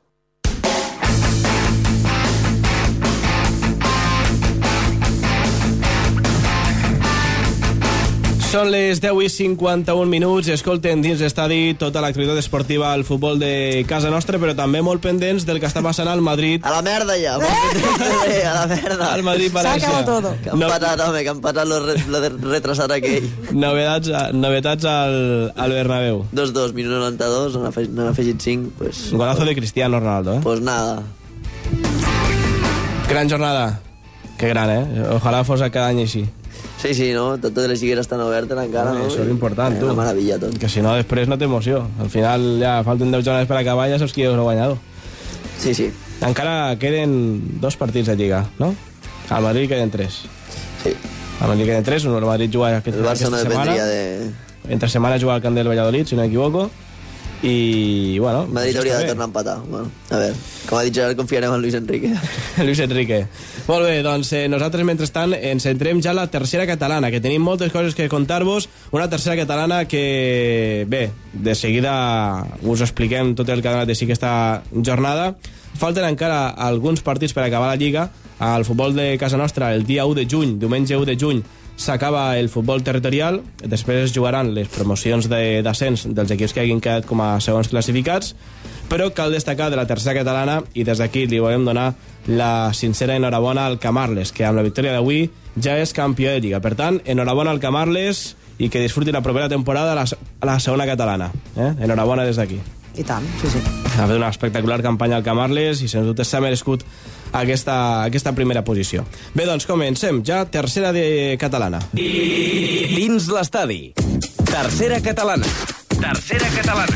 Són les deu i cinquanta-un minuts i escolten dins l'estadi tota l'activitat esportiva al futbol de casa nostra, però també molt pendents del que està passant al Madrid. A la merda ja, eh, a la merda. Al Madrid-València. S'ha acabat tot. Que han no. patat, home, que han patat lo, re, lo de retrasat aquell. Novedats, novetats al, al Bernabéu. dos dos, minut noranta-dos, n'han afegit, afegit cinc. Pues, Golazo de Cristiano Ronaldo, eh? Pues nada. Gran jornada. Que gran, eh? Ojalà fos cada any així. Sí, sí, no? Totes les lligueres estan obertes encara, no? Això és important, tu. Una meravella, tot. Que si no, després no té emoció. Al final ja falten deu jornades per acabar, ja saps qui us ha guanyat. Sí, sí. Encara queden dos partits de Lliga, no? Al Madrid queden tres. Sí. Al Madrid queden tres, el Madrid juga aquest, el Barça aquesta no setmana. De... Entre setmana juga al Camp del Valladolid, si no m'equivoco. I, bueno... Madrid hauria de tornar a empatar. Bueno, a veure, com ha dit Gerard, confiarem en Luis Enrique. Luis Enrique. Molt bé, doncs eh, nosaltres, mentrestant, ens centrem ja a la tercera catalana, que tenim moltes coses que contar-vos. Una tercera catalana que, bé, de seguida us expliquem tot el que ha donat de sí aquesta jornada. Falten encara alguns partits per acabar la Lliga. Al futbol de casa nostra, el dia u de juny, diumenge u de juny, s'acaba el futbol territorial, després es jugaran les promocions d'ascens de, dels equips que hagin quedat com a segons classificats, però cal destacar de la tercera catalana, i des d'aquí li volem donar la sincera enhorabona al Camarles, que amb la victòria d'avui ja és campió de Lliga. Per tant, enhorabona al Camarles i que disfruti la propera temporada a la, a la segona catalana. Eh? Enhorabona des d'aquí. I tant, sí, sí. Ha fet una espectacular campanya al Camarles i sens dubte s'ha merescut aquesta, aquesta primera posició. Bé, doncs comencem. Ja tercera de catalana. Dins l'estadi. Tercera catalana. Tercera catalana.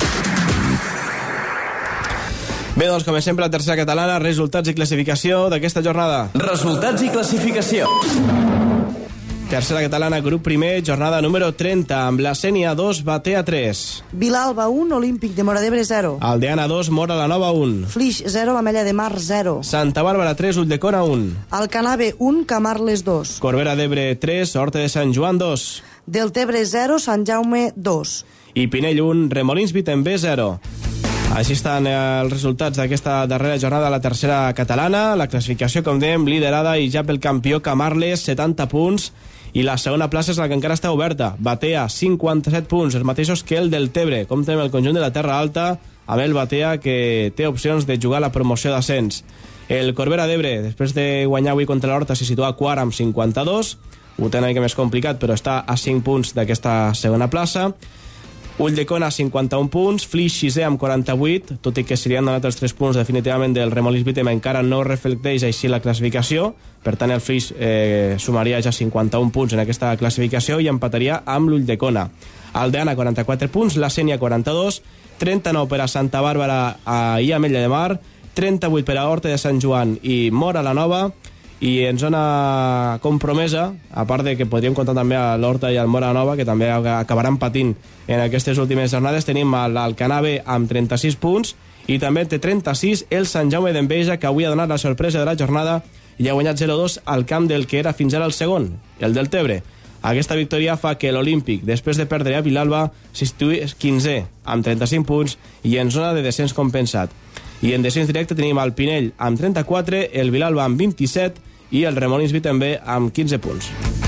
Bé, doncs comencem per la tercera catalana. Resultats i classificació d'aquesta jornada. Resultats i classificació. Tercera catalana, grup primer, jornada número trenta, amb la Sènia dos, Batea tres. Vilalba un, Olímpic de Móra d'Ebre zero. Aldeana dos, Móra la Nova un. Flix zero, Mamella de Mar zero. Santa Bàrbara tres, Ulldecona un. Alcanave un, Camarles dos. Corbera d'Ebre tres, Horta de Sant Joan dos. Deltebre zero, Sant Jaume dos. I Pinell un, Remolins Vitembé zero. Així estan els resultats d'aquesta darrera jornada a la tercera catalana. La classificació, com dèiem, liderada i ja pel campió Camarles, setanta punts. I la segona plaça és la que encara està oberta. Batea, cinquanta-set punts, els mateixos que el del Tebre. Comptem el conjunt de la Terra Alta amb el Batea, que té opcions de jugar la promoció d'ascens. El Corbera d'Ebre, després de guanyar avui contra l'Horta, se situa quart amb cinquanta-dos. Ho té una mica més complicat, però està a cinc punts d'aquesta segona plaça. Ulldecona, cinquanta-un punts, Flix sisè amb quaranta-vuit, tot i que se li han donat els tres punts definitivament del Remolins Bitem, encara no reflecteix així la classificació, per tant el Flix eh, sumaria ja cinquanta-un punts en aquesta classificació i empataria amb l'Ulldecona. Aldeana, quaranta-quatre punts, la Sénia, quaranta-dos, trenta-nou per a Santa Bàrbara i Ametlla de Mar, trenta-vuit per a Horta de Sant Joan i Móra la Nova, i en zona compromesa, a part de que podríem comptar també a l'Horta i al Móra Nova, que també acabaran patint en aquestes últimes jornades, tenim l'Alcanar B amb trenta-sis punts, i també té trenta-sis el Sant Jaume d'Enveja, que avui ha donat la sorpresa de la jornada i ha guanyat zero dos al camp del que era fins ara el segon, el del Tebre. Aquesta victòria fa que l'Olímpic, després de perdre a Vilalba, s'instituís quinzè amb trenta-cinc punts i en zona de descens compensat. I en descens directe tenim el Pinell amb trenta-quatre, el Vilalba amb vint-i-set i el Remolins B també amb quinze punts.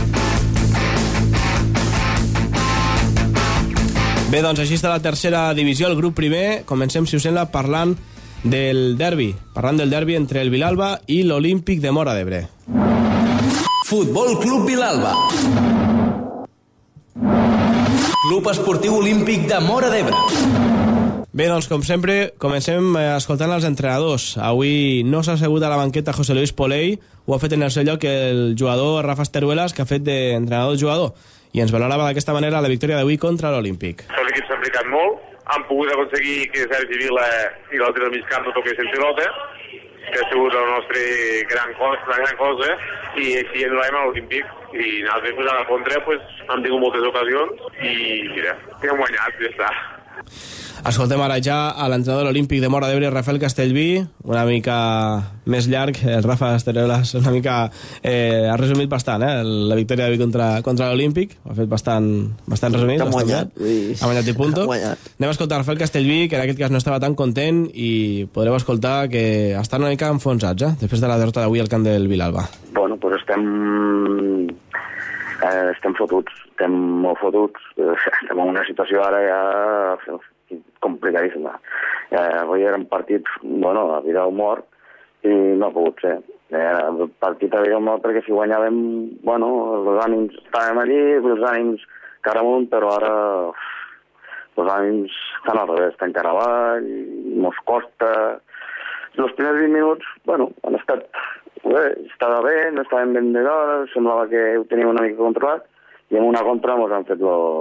Bé, doncs així està la tercera divisió, el grup primer. Comencem, si us sembla, parlant del derbi, parlant del derbi entre el Vilalba i l'Olímpic de Móra d'Ebre. Futbol Club Vilalba. Club Esportiu Olímpic de Móra d'Ebre. Bé, doncs, com sempre, comencem escoltant els entrenadors. Avui no s'ha assegut a la banqueta José Luis Poley, ho ha fet en el seu lloc el jugador Rafa Esteruelas, que ha fet d'entrenador-jugador, i ens valorava d'aquesta manera la victòria d'avui contra l'Olímpic. L'equip s'ha implicat molt, han pogut aconseguir que Sergi Vila i l'altre del mig camp no toquessin pilota, que ha sigut la nostra gran cosa, la gran cosa, i així ens l'hem a l'Olímpic. I nosaltres, pues, a la contra, pues, hem tingut moltes ocasions i, mira, hem guanyat, ja està. Escoltem ara ja a l'entrenador olímpic de Móra d'Ebre, Rafael Castellví, una mica més llarg, el Rafa Esteruelas una mica eh, ha resumit bastant eh, la victòria d'avui contra, contra l'Olímpic, ho ha fet bastant, bastant resumit. Ha guanyat. Ha guanyat i punto. Anem a escoltar Rafael Castellví, que en aquest cas no estava tan content, i podreu escoltar que estan una mica enfonsats, eh, després de la derrota d'avui al camp del Vilalba. Bueno, pues estem... Eh, estem fotuts, estem molt fotuts, estem en una situació ara ja complicadíssima. Eh, avui era un partit, bueno, a vida o mort, i no ha pogut ser. Eh, el partit a vida o mort perquè si guanyàvem, bueno, els ànims estàvem allí, els ànims cara amunt, però ara els ànims estan al revés, estan cara avall, mos costa. Els primers vint minuts, bueno, han estat bé, estava bé, no estàvem ben de d'hora, semblava que ho teníem una mica controlat, i en una contra ens han fet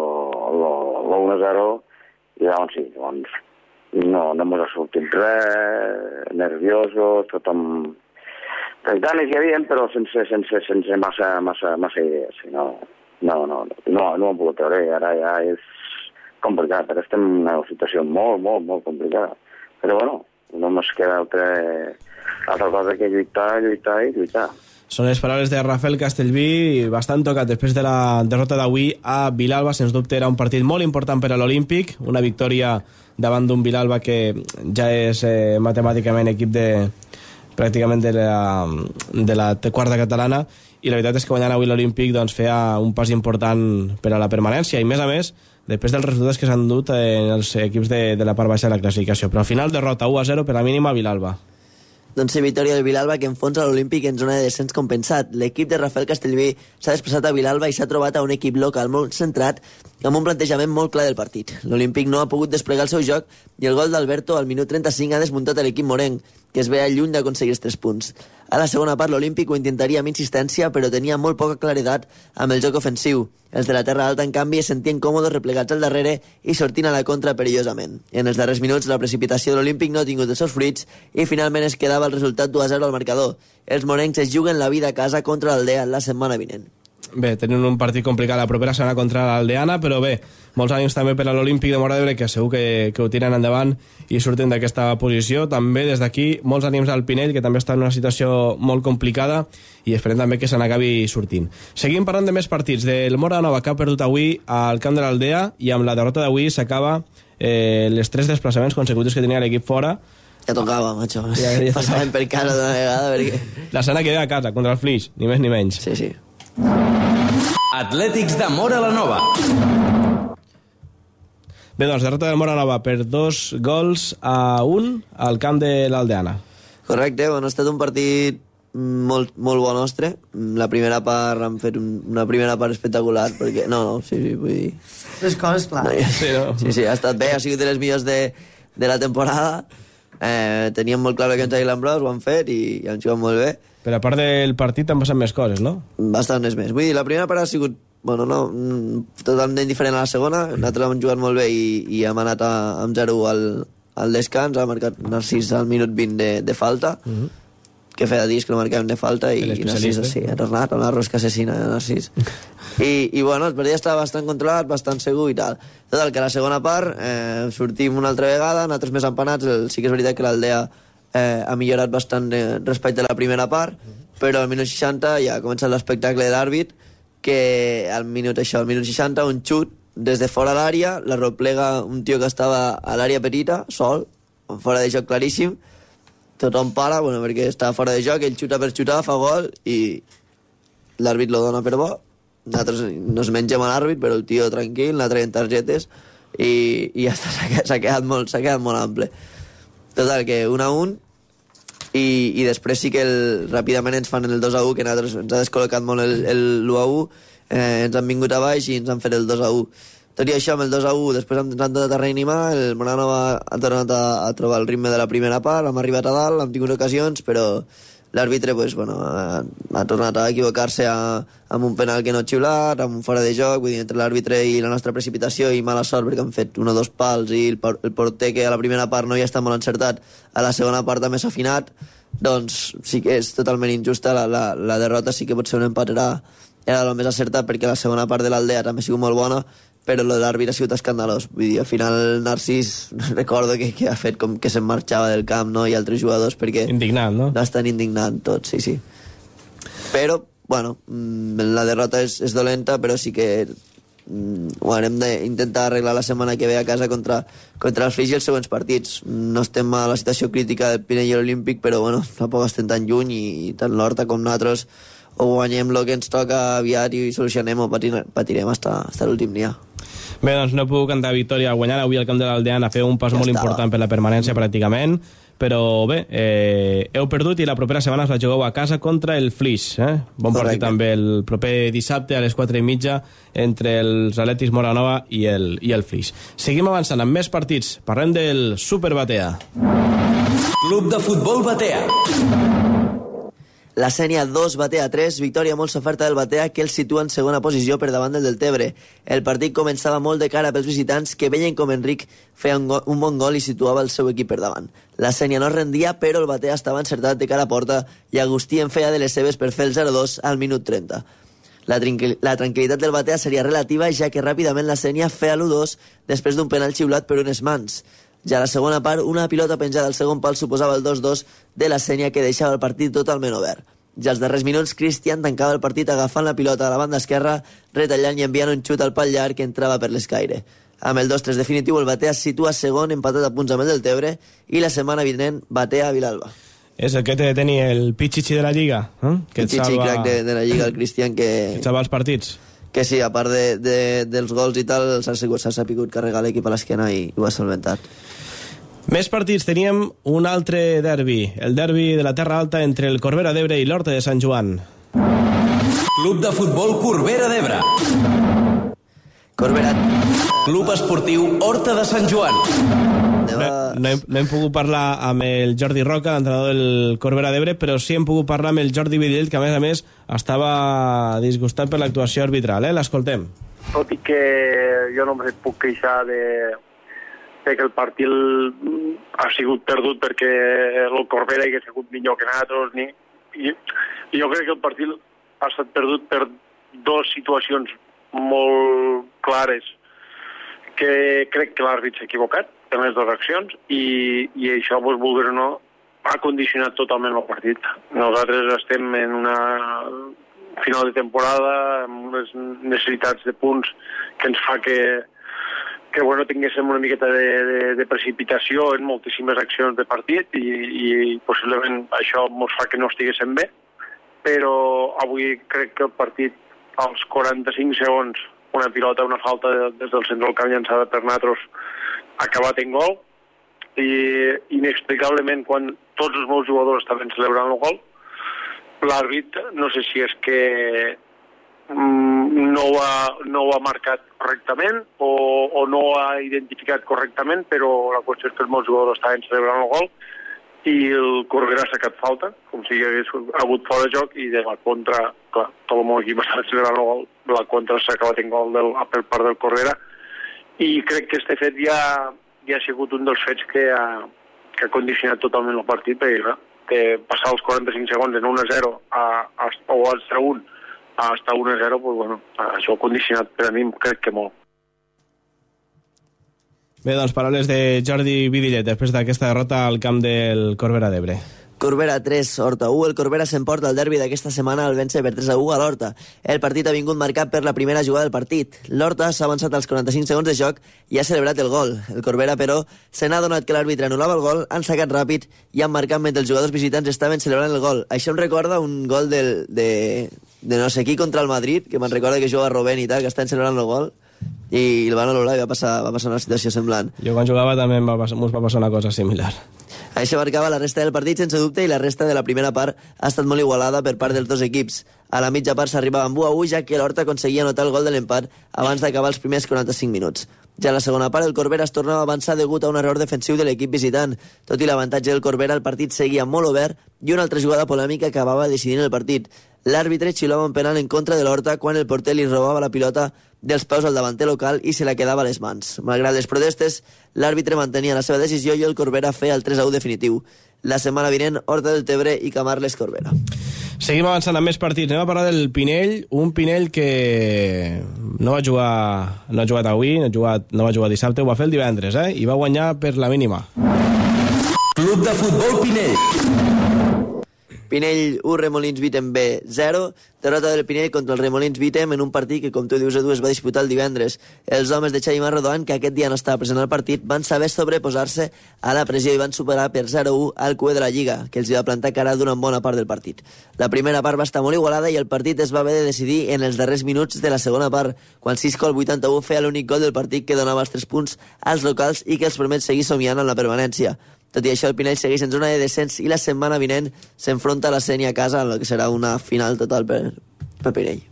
l'u a zero, i llavors sí, llavors no, no ens ha sortit res, nerviosos, tot amb... Les ganes hi havia, però sense, sense, sense massa, massa, massa idees. No, no, no, no, no ho hem pogut veure, ara ja és complicat, ara estem en una situació molt, molt, molt complicada. Però bueno, no ens queda altra, altra cosa que lluitar, lluitar i lluitar. Són les paraules de Rafael Castellví, bastant tocat després de la derrota d'avui a Vilalba. Sens dubte era un partit molt important per a l'Olímpic, una victòria davant d'un Vilalba que ja és eh, matemàticament equip de pràcticament de la, de la quarta catalana, i la veritat és que guanyant avui l'Olímpic doncs, feia un pas important per a la permanència, i més a més després dels resultats que s'han dut en els equips de, de la part baixa de la classificació. Però al final derrota u a zero per la mínima a Vilalba. Doncs sí, victòria del Vilalba, que enfonsa l'Olímpic en zona de descens compensat. L'equip de Rafael Castellví s'ha desplaçat a Vilalba i s'ha trobat a un equip local molt centrat, amb un plantejament molt clar del partit. L'Olímpic no ha pogut desplegar el seu joc i el gol d'Alberto al minut trenta-cinc ha desmuntat l'equip morenc, que es veia lluny d'aconseguir els tres punts. A la segona part l'Olímpic ho intentaria amb insistència, però tenia molt poca claredat amb el joc ofensiu. Els de la Terra Alta, en canvi, es sentien còmodes replegats al darrere i sortint a la contra perillosament. En els darrers minuts la precipitació de l'Olímpic no ha tingut els seus fruits i finalment es quedava el resultat u a zero al marcador. Els morencs es juguen la vida a casa contra l'Aldea la setmana vinent. Bé, tenen un partit complicat la propera setmana contra l'Aldeana, però bé, molts ànims també per a l'Olímpic de Móra d'Ebre, que segur que, que ho tiren endavant i surten d'aquesta posició. També des d'aquí molts ànims al Pinell, que també està en una situació molt complicada, i esperem també que se n'acabi sortint. Seguim parlant de més partits. Del Móra Nova, que ha perdut avui al camp de l'Aldea, i amb la derrota d'avui s'acaba eh, les tres desplaçaments consecutius que tenia l'equip fora. Ja tocava, macho. Ja, ja passàvem per casa d'una vegada. Perquè... La setmana que ve a casa, contra el Flix, ni més ni menys. Sí, sí. Atlètics de Móra la Nova. Bé, doncs, derrota del Móra Nova per dos gols a un al camp de l'Aldeana. Correcte, bueno, ha estat un partit molt, molt bo nostre. La primera part han fet un, una primera part espectacular, perquè... No, no, sí, sí, vull dir... Les coses, clar. No, sí, no. sí, sí, ha estat bé, ha sigut de les millors de, de la temporada. Eh, teníem molt clar que ens Island Bros, ho han fet i, i han jugat molt bé. Però a part del partit han passat més coses, no? Bastantes més. Vull dir, la primera part ha sigut... Bueno, no, totalment diferent a la segona. Nosaltres hem jugat molt bé i, i hem anat a, amb zero al, al descans. Ha marcat Narcís al minut vint de, de falta. Uh -huh. Que feia dies que no marcàvem de falta i, i Narcís, sí, ha tornat a una rosca assassina de Narcís. I, i bueno, el partit estava bastant controlat, bastant segur i tal. Total, que a la segona part eh, sortim una altra vegada, nosaltres més empanats. El, sí que és veritat que l'Aldea eh, ha millorat bastant eh, respecte a la primera part, però al minut seixanta ja ha començat l'espectacle de l'àrbit, que al minut això, al minut seixanta, un xut des de fora l'àrea, la replega un tio que estava a l'àrea petita, sol, fora de joc claríssim, tothom para, bueno, perquè està fora de joc, ell xuta per xutar, fa gol, i l'àrbit lo dona per bo, nosaltres nos mengem a l'àrbit, però el tio tranquil, anar traient targetes, i, i ja està, s'ha quedat, molt, s'ha quedat molt ample. Total, que un a un, i, i després sí que el, ràpidament ens fan el dos a u, que nosaltres ens ha descol·locat molt el, el l'u a u, eh, ens han vingut a baix i ens han fet el dos a u. Tot i això, amb el dos a u, després hem entrat a reanimar, el Moranova ha tornat a, a trobar el ritme de la primera part, hem arribat a dalt, hem tingut ocasions, però l'àrbitre pues, bueno, ha, ha tornat a equivocar-se a, amb un penal que no ha xiulat, amb un fora de joc, vull dir, entre l'àrbitre i la nostra precipitació i mala sort perquè han fet un o dos pals i el, el porter que a la primera part no havia estat molt encertat, a la segona part també s'ha afinat, doncs sí que és totalment injusta, la, la, la derrota sí que pot ser un empat, era, era el més acertat perquè la segona part de l'Aldea també ha sigut molt bona, però el de l'àrbit ha sigut escandalós. Vull dir, al final Narcís recordo que, que ha fet com que se'n marxava del camp, no?, i altres jugadors perquè... Indignat, no? No estan indignant tots, sí, sí. Però, bueno, la derrota és, és dolenta, però sí que ho haurem d'intentar arreglar la setmana que ve a casa contra, contra el Flix i els següents partits. No estem a la situació crítica del Pinell i l'Olímpic, però, bueno, tampoc estem tan lluny i tant l'Horta com nosaltres o guanyem el que ens toca aviat i solucionem o patirem, patirem hasta, hasta l'últim dia. Bé, doncs no puc cantar victòria guanyant avui al camp de l'Aldeana, fer un pas ja molt estava. important per la permanència mm. pràcticament, però bé, eh, heu perdut i la propera setmana us la jugueu a casa contra el Flix, eh? Bon Correcte. Partit també el proper dissabte a les quatre i mitja entre els Atlètics Moranova i el, i el Flix. Seguim avançant amb més partits, parlem del Super Batea. Club de Futbol Batea. La Sénia dos, Batea tres, victòria molt soferta del Batea que el situa en segona posició per davant del Deltebre. El partit començava molt de cara pels visitants que veien com Enric feia un, un bon gol i situava el seu equip per davant. La Sénia no rendia, però el Batea estava encertat de cara a porta i Agustí en feia de les seves per fer el zero dos al minut trenta. La, la tranquil·litat del Batea seria relativa, ja que ràpidament la Sénia feia l'u dos després d'un penal xiulat per unes mans. Ja a la segona part, una pilota penjada al segon pal suposava el dos dos de la Sénia que deixava el partit totalment obert. Ja als darrers minuts, Cristian tancava el partit agafant la pilota a la banda esquerra, retallant i enviant un xut al pal llarg que entrava per l'escaire. Amb el dos tres definitiu, el Batea es situa segon, empatat a punts amb el Deltebre, i la setmana vinent, Batea a Vilalba. És el que té de tenir el Pichichi de la Lliga, eh? Que Pichichi, salva... crac de, de la Lliga, el Cristian, que... Que salva els partits. Que sí, a part de, de, dels gols i tal, s'ha sapigut carregar l'equip a l'esquena i ho ha solventat. Més partits, teníem un altre derbi, el derbi de la Terra Alta entre el Corbera d'Ebre i l'Horta de Sant Joan. Club de Futbol Corbera d'Ebre. Corbera. Club Esportiu Horta de Sant Joan. No, no, hem, no hem pogut parlar amb el Jordi Roca, l'entrenador del Corbera d'Ebre, però sí hem pogut parlar amb el Jordi Videll, que a més a més estava disgustat per l'actuació arbitral, eh? L'escoltem. Tot i que jo no em puc queixar de... que el partit ha sigut perdut perquè el Corbera hagués sigut millor que nosaltres, ni... I, I jo crec que el partit ha estat perdut per dues situacions molt clares que crec que l'àrbit s'ha equivocat en les dues accions i, i això, pues, voler o no, ha condicionat totalment el partit. Nosaltres estem en una final de temporada amb unes necessitats de punts que ens fa que que bueno, tinguéssim una miqueta de, de, de precipitació en moltíssimes accions de partit i, i possiblement això ens fa que no estiguéssim bé, però avui crec que el partit als quaranta-cinc segons, una pilota, una falta des del centre del camp llançada per nosaltres, ha acabat en gol i inexplicablement quan tots els meus jugadors estaven celebrant el gol l'àrbit, no sé si és que mm, no, ho ha, no ho ha marcat correctament o, o no ho ha identificat correctament, però la qüestió és que els meus jugadors estaven celebrant el gol i el Corbera ha sacat falta, com si hi hagués hagut fora de joc, i de la contra, clar, tot el meu equip estava celebrant el gol, la contra s'ha acabat en gol del, per part del Corbera, i crec que este fet ja, ja ha sigut un dels fets que ha, que ha condicionat totalment el partit, perquè clar, que passar els quaranta-cinc segons en un a zero a, a, o al zero un a estar un a zero, pues, bueno, això ha condicionat per a mi, crec que molt. Bé, doncs paraules de Jordi Vidillet després d'aquesta derrota al camp del Corbera d'Ebre. Corbera tres, Horta u. El Corbera s'emporta el derbi d'aquesta setmana al vèncer per tres a u a l'Horta. El partit ha vingut marcat per la primera jugada del partit. L'Horta s'ha avançat als quaranta-cinc segons de joc i ha celebrat el gol. El Corbera, però, se n'ha donat que l'àrbitre anul·lava el gol, han sacat ràpid i han marcat mentre els jugadors visitants estaven celebrant el gol. Això em recorda un gol del, de, de no sé qui contra el Madrid, que me'n recorda que juga Robben i tal, que estan celebrant el gol, i el van anul·lar i va passar, va passar una situació semblant. Jo quan jugava també em va passar, ens va passar una cosa similar. Això marcava la resta del partit sense dubte, i la resta de la primera part ha estat molt igualada per part dels dos equips. A la mitja part s'arribava amb u a u, ja que l'Horta aconseguia anotar el gol de l'empat abans d'acabar els primers quaranta-cinc minuts. Ja a la segona part el Corbera es tornava a avançar degut a un error defensiu de l'equip visitant. Tot i l'avantatge del Corbera, el partit seguia molt obert i una altra jugada polèmica acabava decidint el partit. L'àrbitre xilava un penal en contra de l'Horta quan el porter li robava la pilota dels peus al davanter local i se la quedava a les mans. Malgrat les protestes, l'àrbitre mantenia la seva decisió i el Corbera feia el tres a u definitiu. La setmana vinent, Horta del Tebre i Camarles Corbera. Seguim avançant amb més partits. Anem a parlar del Pinell, un Pinell que no va jugar, no ha jugat avui, no ha jugat, no va jugar dissabte, ho va fer el divendres, eh? I va guanyar per la mínima. Club de Futbol Pinell. Pinell u, Remolins Vitem B zero. Derrota del Pinell contra el Remolins Vitem en un partit que, com tu dius, Edu, es va disputar el divendres. Els homes de Xavi Marrodoan, que aquest dia no estava present al partit, van saber sobreposar-se a la pressió i van superar per zero a u al cué de la Lliga, que els hi va plantar cara durant bona part del partit. La primera part va estar molt igualada i el partit es va haver de decidir en els darrers minuts de la segona part, quan Cisco al vuitanta-u feia l'únic gol del partit que donava els tres punts als locals i que els permet seguir somiant amb la permanència. Tot i això, el Pinell segueix en zona de descens i la setmana vinent s'enfronta a la Sénia a casa, en el que serà una final total per, per Pinell.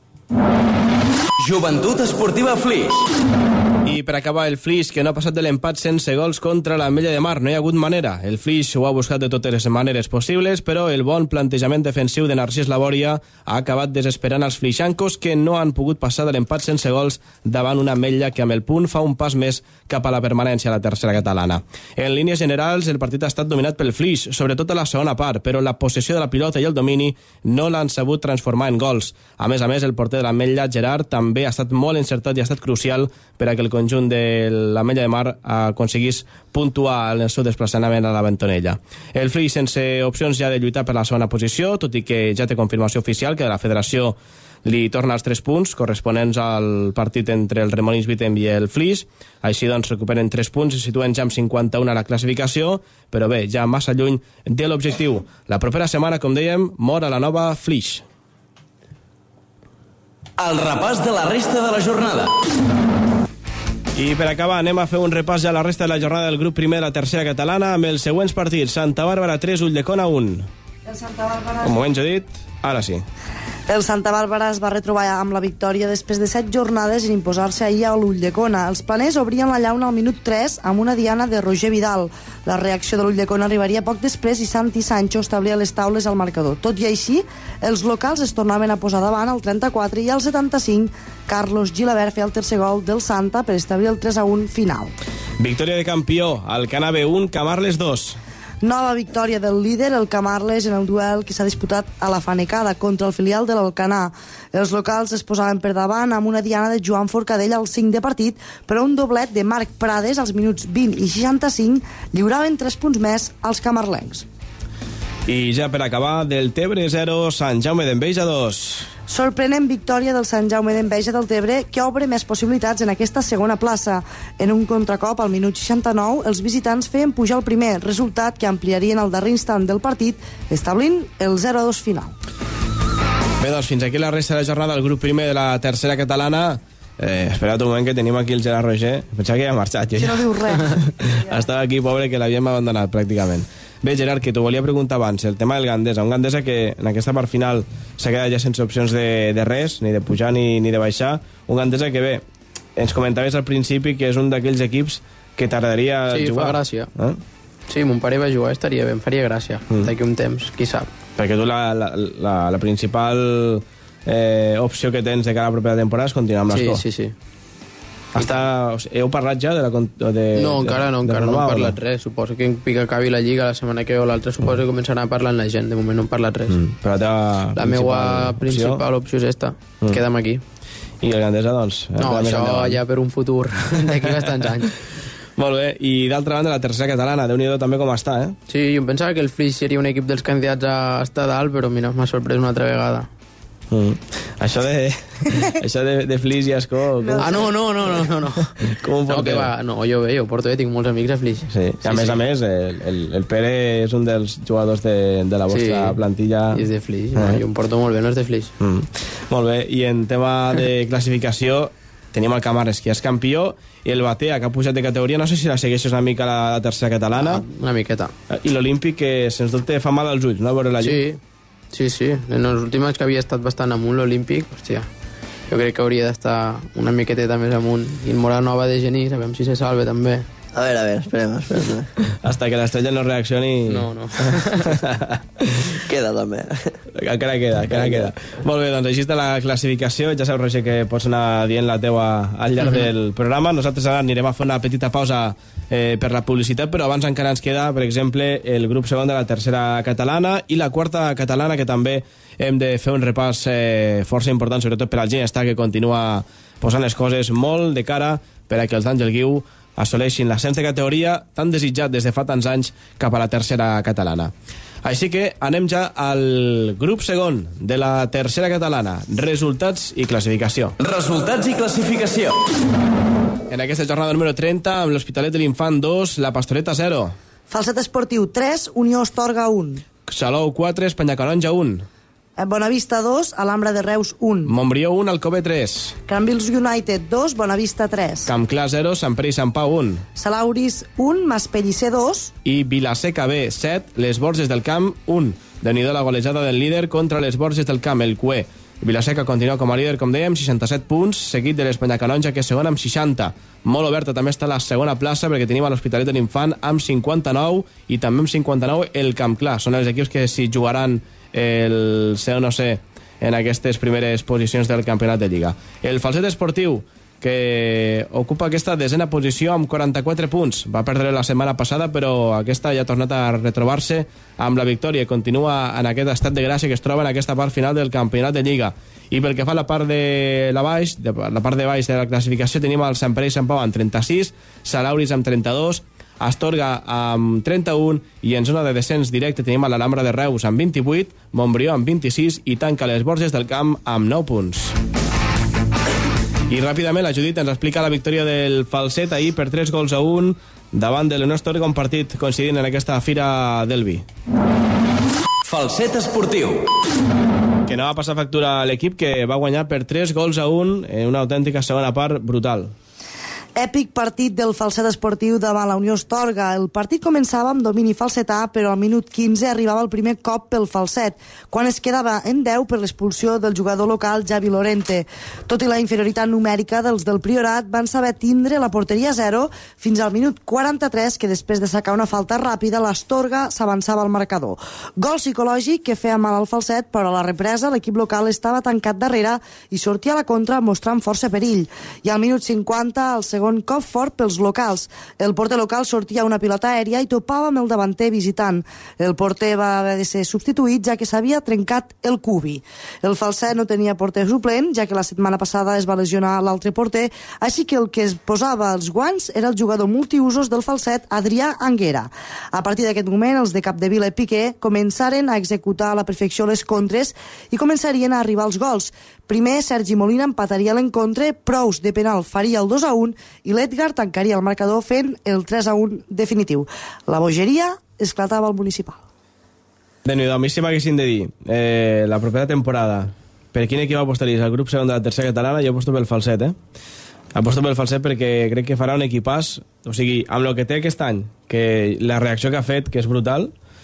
Joventut Esportiva Flix. I per acabar, el Flix, que no ha passat de l'empat sense gols contra l'Ametlla de Mar. No hi ha hagut manera. El Flix ho ha buscat de totes les maneres possibles, però el bon plantejament defensiu de Narcís Labòria ha acabat desesperant els flixancos, que no han pogut passar de l'empat sense gols davant una Ametlla que amb el punt fa un pas més cap a la permanència a la tercera catalana. En línies generals, el partit ha estat dominat pel Flix, sobretot a la segona part, però la possessió de la pilota i el domini no l'han sabut transformar en gols. A més a més, el porter de l'Ametlla, Gerard, també ha estat molt encertat i ha estat crucial per a que el conjunt de l'Ametlla de Mar aconseguís puntuar en el seu desplaçament a la Bentonella. El Flix sense opcions ja de lluitar per la segona posició, tot i que ja té confirmació oficial que la federació li torna els tres punts corresponents al partit entre el Remolins Vitem i el Flix. Així doncs recuperen tres punts i situen ja amb cinquanta-un a la classificació, però bé, ja massa lluny de l'objectiu. La propera setmana, com dèiem, mor a la nova Flix. El repàs de la resta de la jornada. I per acabar anem a fer un repàs ja a la resta de la jornada del grup primer de la tercera catalana amb els següents partits. Santa Bàrbara tres, Ulldecona un. El Santa Bàrbara... Un moment, Judit. Ara sí. El Santa Bàrbara es va retrobar amb la victòria després de set jornades en imposar-se ahir a l'Ulldecona. Els planers obrien la llauna al minut tres amb una diana de Roger Vidal. La reacció de l'Ulldecona arribaria poc després i Santi Sancho establia les taules al marcador. Tot i així, els locals es tornaven a posar davant al trenta-quatre i al setanta-cinc Carlos Gilabert feia el tercer gol del Santa per establir el tres a un final. Victòria de campió, Alcanar B un, Camarles dos. Nova victòria del líder, el Camarles, en el duel que s'ha disputat a la Fanecada contra el filial de l'Alcanar. Els locals es posaven per davant amb una diana de Joan Forcadell al cinc de partit, però un doblet de Marc Prades als minuts vint i seixanta-cinc lliuraven tres punts més als camarlencs. I ja per acabar, del Tebre zero, Sant Jaume d'Enveja dos. Sorprenent victòria del Sant Jaume d'Enveja del Tebre, que obre més possibilitats en aquesta segona plaça. En un contracop, al minut seixanta-nou, els visitants feien pujar el primer, resultat que ampliarien el darrer instant del partit, establint el zero a dos final. Bé, doncs fins aquí la resta de la jornada del grup primer de la tercera catalana. Eh, espera't un moment que tenim aquí el Gerard Roger. Pensava que ja ha marxat. Jo si no ja. dius res. Estava aquí, pobre, que l'havíem abandonat pràcticament. Bé, Gerard, que t'ho volia preguntar abans, el tema del Gandesa. Un Gandesa que en aquesta part final s'ha quedat ja sense opcions de, de res, ni de pujar ni, ni de baixar. Un Gandesa que, bé, ens comentaves al principi que és un d'aquells equips que t'agradaria sí, jugar. Sí, fa gràcia. Eh? Sí, mon pare va jugar, estaria bé, em faria gràcia. Mm. D'aquí un temps, qui sap. Perquè tu la, la, la, la principal eh, opció que tens de cara a la propera temporada és continuar amb l'Escó. Sí, sí, sí. Està, o sigui, heu parlat ja de la... De, no, encara no, de, encara de no renovar, hem parlat res. Suposo que que acabi la Lliga la setmana que ve o l'altra, suposo que començarà a parlar amb la gent. De moment no hem parlat res. Mm. Però la teva la meva principal opció, opció és esta. Mm. Queda'm aquí. I el Gandesa, doncs... No, això ja per un futur d'aquí bastants anys. Molt bé, i d'altra banda la tercera catalana, Déu-n'hi-do també com està, eh? Sí, jo pensava que el Flix seria un equip dels candidats a estar dalt, però mira, m'ha sorprès una altra vegada. Mm. Això de això de, de Flix i Escó... No. Ah, no, no, no, no, no. Com ho no, que va, no, jo bé, jo porto bé, tinc molts amics a Flix. Sí, sí, a més sí. a més, el, el, el Pere és un dels jugadors de, de la vostra sí, plantilla. I és de Flix, eh. no, jo em porto molt bé, no és de Flix. Mm. Molt bé, i en tema de classificació tenim el Camarles, que és campió, i el Batea, que ha pujat de categoria. No sé si la segueixes una mica la, la tercera catalana. Ah, una miqueta. I l'Olímpic, que sens dubte fa mal als ulls, no?, veure la llum. Sí, sí, sí. En els últims anys que havia estat bastant amunt l'Olímpic, hòstia, jo crec que hauria d'estar una miqueteta més amunt. I el Moral Nova de Genís, a veure si se salve també. A veure, a veure, esperem, esperem. Hasta que l'estrella no reaccioni... No, no. Queda, també. Encara queda, encara queda. Molt bé, doncs així està la classificació. Ja saps, Roger, que pots anar dient la teua al llarg del programa. Nosaltres ara anirem a fer una petita pausa eh, per la publicitat, però abans encara ens queda, per exemple, el grup segon de la tercera catalana i la quarta catalana, que també hem de fer un repàs eh, força important, sobretot per al Ginestà, que continua posant les coses molt de cara per a que els d'Àngel Guiu assoleixin l'ascens de categoria tan desitjat des de fa tants anys cap a la tercera catalana. Així que anem ja al grup segon de la tercera catalana. Resultats i classificació. Resultats i classificació. En aquesta jornada número trenta, amb l'Hospitalet de l'Infant dos, la Pastoreta zero. Falset Esportiu tres, Unió Astorga un. Salou quatre, Espanyacanonja un. Bonavista dos, Alhambra de Reus un. Montbrió un, Alcover tres. Cambrils United dos, Bonavista tres. Campclar zero, Sant Pere i Sant Pau un. Salauris un, Maspellicer dos. I Vilaseca B set, Les Borges del Camp un. Déu-n'hi-do la golejada del líder contra Les Borges del Camp, el Cué. Vilaseca continua com a líder, com dèiem, seixanta-set punts, seguit de l'Espanyacanonja, que és segona amb seixanta. Molt oberta també està la segona plaça, perquè tenim a l'Hospitalet de l'Infant amb cinquanta-nou i també amb cinquanta-nou el Campclar. Són els equips que s'hi jugaran el C o no C en aquestes primeres posicions del campionat de Lliga. El Falset Esportiu, que ocupa aquesta desena posició amb quaranta-quatre punts. Va perdre la setmana passada, però aquesta ja ha tornat a retrobar-se amb la victòria. Continua en aquest estat de gràcia que es troba en aquesta part final del campionat de Lliga. I pel que fa a la part de la baix, de la part de baix de la classificació, tenim el Sant Pere i Sant Pau amb trenta-sis, Salauris amb trenta-dos, Astorga amb trenta-un i en zona de descens directe tenim a l'Alhambra de Reus amb vint-i-vuit, Montbrió amb vint-i-sis i tanca les Borges del Camp amb nou punts. I ràpidament la Judit ens explica la victòria del Falset ahir per tres gols a un davant de l'Unió Astorga, un partit coincidint en aquesta fira del vi. Falset Esportiu. Que no va passar factura a l'equip, que va guanyar per tres gols a un en una autèntica segona part brutal. Èpic partit del Falset Esportiu davant la Unió Astorga. El partit començava amb domini falsetà, però al minut quinze arribava el primer cop pel Falset, quan es quedava en deu per l'expulsió del jugador local Javi Lorente. Tot i la inferioritat numèrica dels del Priorat, van saber tindre la porteria zero fins al minut quaranta-tres, que després de sacar una falta ràpida, l'Astorga s'avançava al marcador. Gol psicològic que feia mal al Falset, però a la represa l'equip local estava tancat darrere i sortia a la contra mostrant força perill. I al minut cinquanta, el segon segon cop fort pels locals. El porter local sortia una pilota aèria i topava amb el davanter visitant. El porter va haver de ser substituït, ja que s'havia trencat el cubi. El Falset no tenia porter suplent, ja que la setmana passada es va lesionar l'altre porter, així que el que es posava els guants era el jugador multiusos del Falset, Adrià Anguera. A partir d'aquest moment, els de Capdevila i Piqué començaren a executar a la perfecció les contres i començarien a arribar els gols. Primer, Sergi Molina empataria l'encontre, Prous de penal faria el dos a un i l'Edgar tancaria el marcador fent el tres a un definitiu. La bogeria esclatava al municipal. Déu-n'hi-do, a mi sí m'haguessin de dir eh, la propera temporada per quin equip apostaries? El grup segon de la tercera catalana? Jo aposto pel Falset, eh? Aposto pel Falset perquè crec que farà un equipàs, o sigui, amb el que té aquest any, que la reacció que ha fet, que és brutal,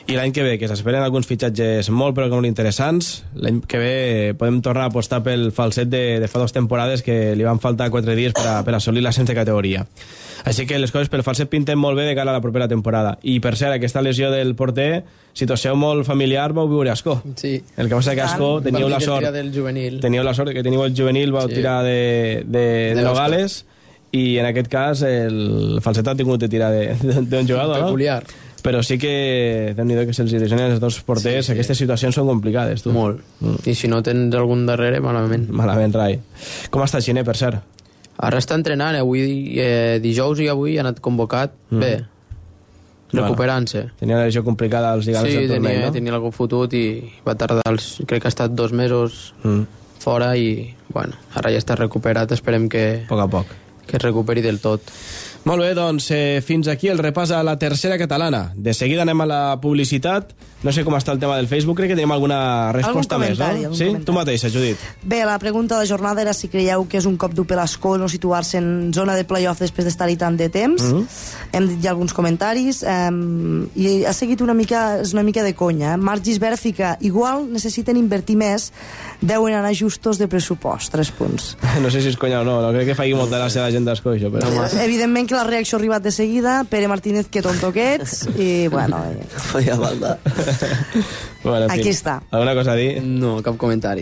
I l'any que ve, que s'esperen alguns fitxatges molt però molt interessants, l'any que ve podem tornar a apostar pel falset de, de fa dues temporades que li van faltar quatre dies per a, per assolir l'ascens de categoria. Així que les coses pel falset pinten molt bé de cara a la propera temporada. I per cert, aquesta lesió del porter, situació molt familiar, vau viure a Ascó. Sí. El que passa que a Ascó teníeu la sort, teníeu la sort que teniu el juvenil, vau sí. tirar de, de, de, de Nogales, i en aquest cas el falset ha tingut de tirar d'un jugador, no? Peculiar. Però sí que déu-n'hi-do que se'ls lesionen els dos porters, sí, sí. Aquestes situacions són complicades, tu. Molt. Mm. I si no tens algun darrere, malament. Malament, rai. Com està Xiner, per cert? Ara està entrenant, avui, eh, dijous i avui ha anat convocat. Mm. Bé, recuperant-se. Bueno, tenia una lesió complicada als lligaments sí, del turmell, tenia, no? Sí, tenia algú fotut i va tardar, els, crec que ha estat dos mesos mm. fora i, bueno, ara ja està recuperat, esperem que... A poc a poc. Que es recuperi del tot. Molt bé, doncs eh, fins aquí el repàs a la tercera catalana. De seguida anem a la publicitat. No sé com està el tema del Facebook, crec que tenim alguna resposta més, no? Sí? Comentari. Tu mateixa, Judit. Bé, la pregunta de la jornada era si creieu que és un cop dur per l'Escó no situar-se en zona de playoff després d'estar-hi tant de temps. Mm-hmm. Hem dit ja alguns comentaris um, i ha seguit una mica, és una mica de conya. Eh? Marc Gisbert fica, igual necessiten invertir més, deuen anar justos de pressupost, tres punts. No sé si és conya o no, no crec que faci molta gràcia a la gent d'Escó, això. Però... Evidentment que la reacció ha arribat de seguida. Pere Martínez, que tonto que ets, i bueno... Podia faltar. Bueno, aquí fin. Està. Alguna cosa a dir? No, cap comentari.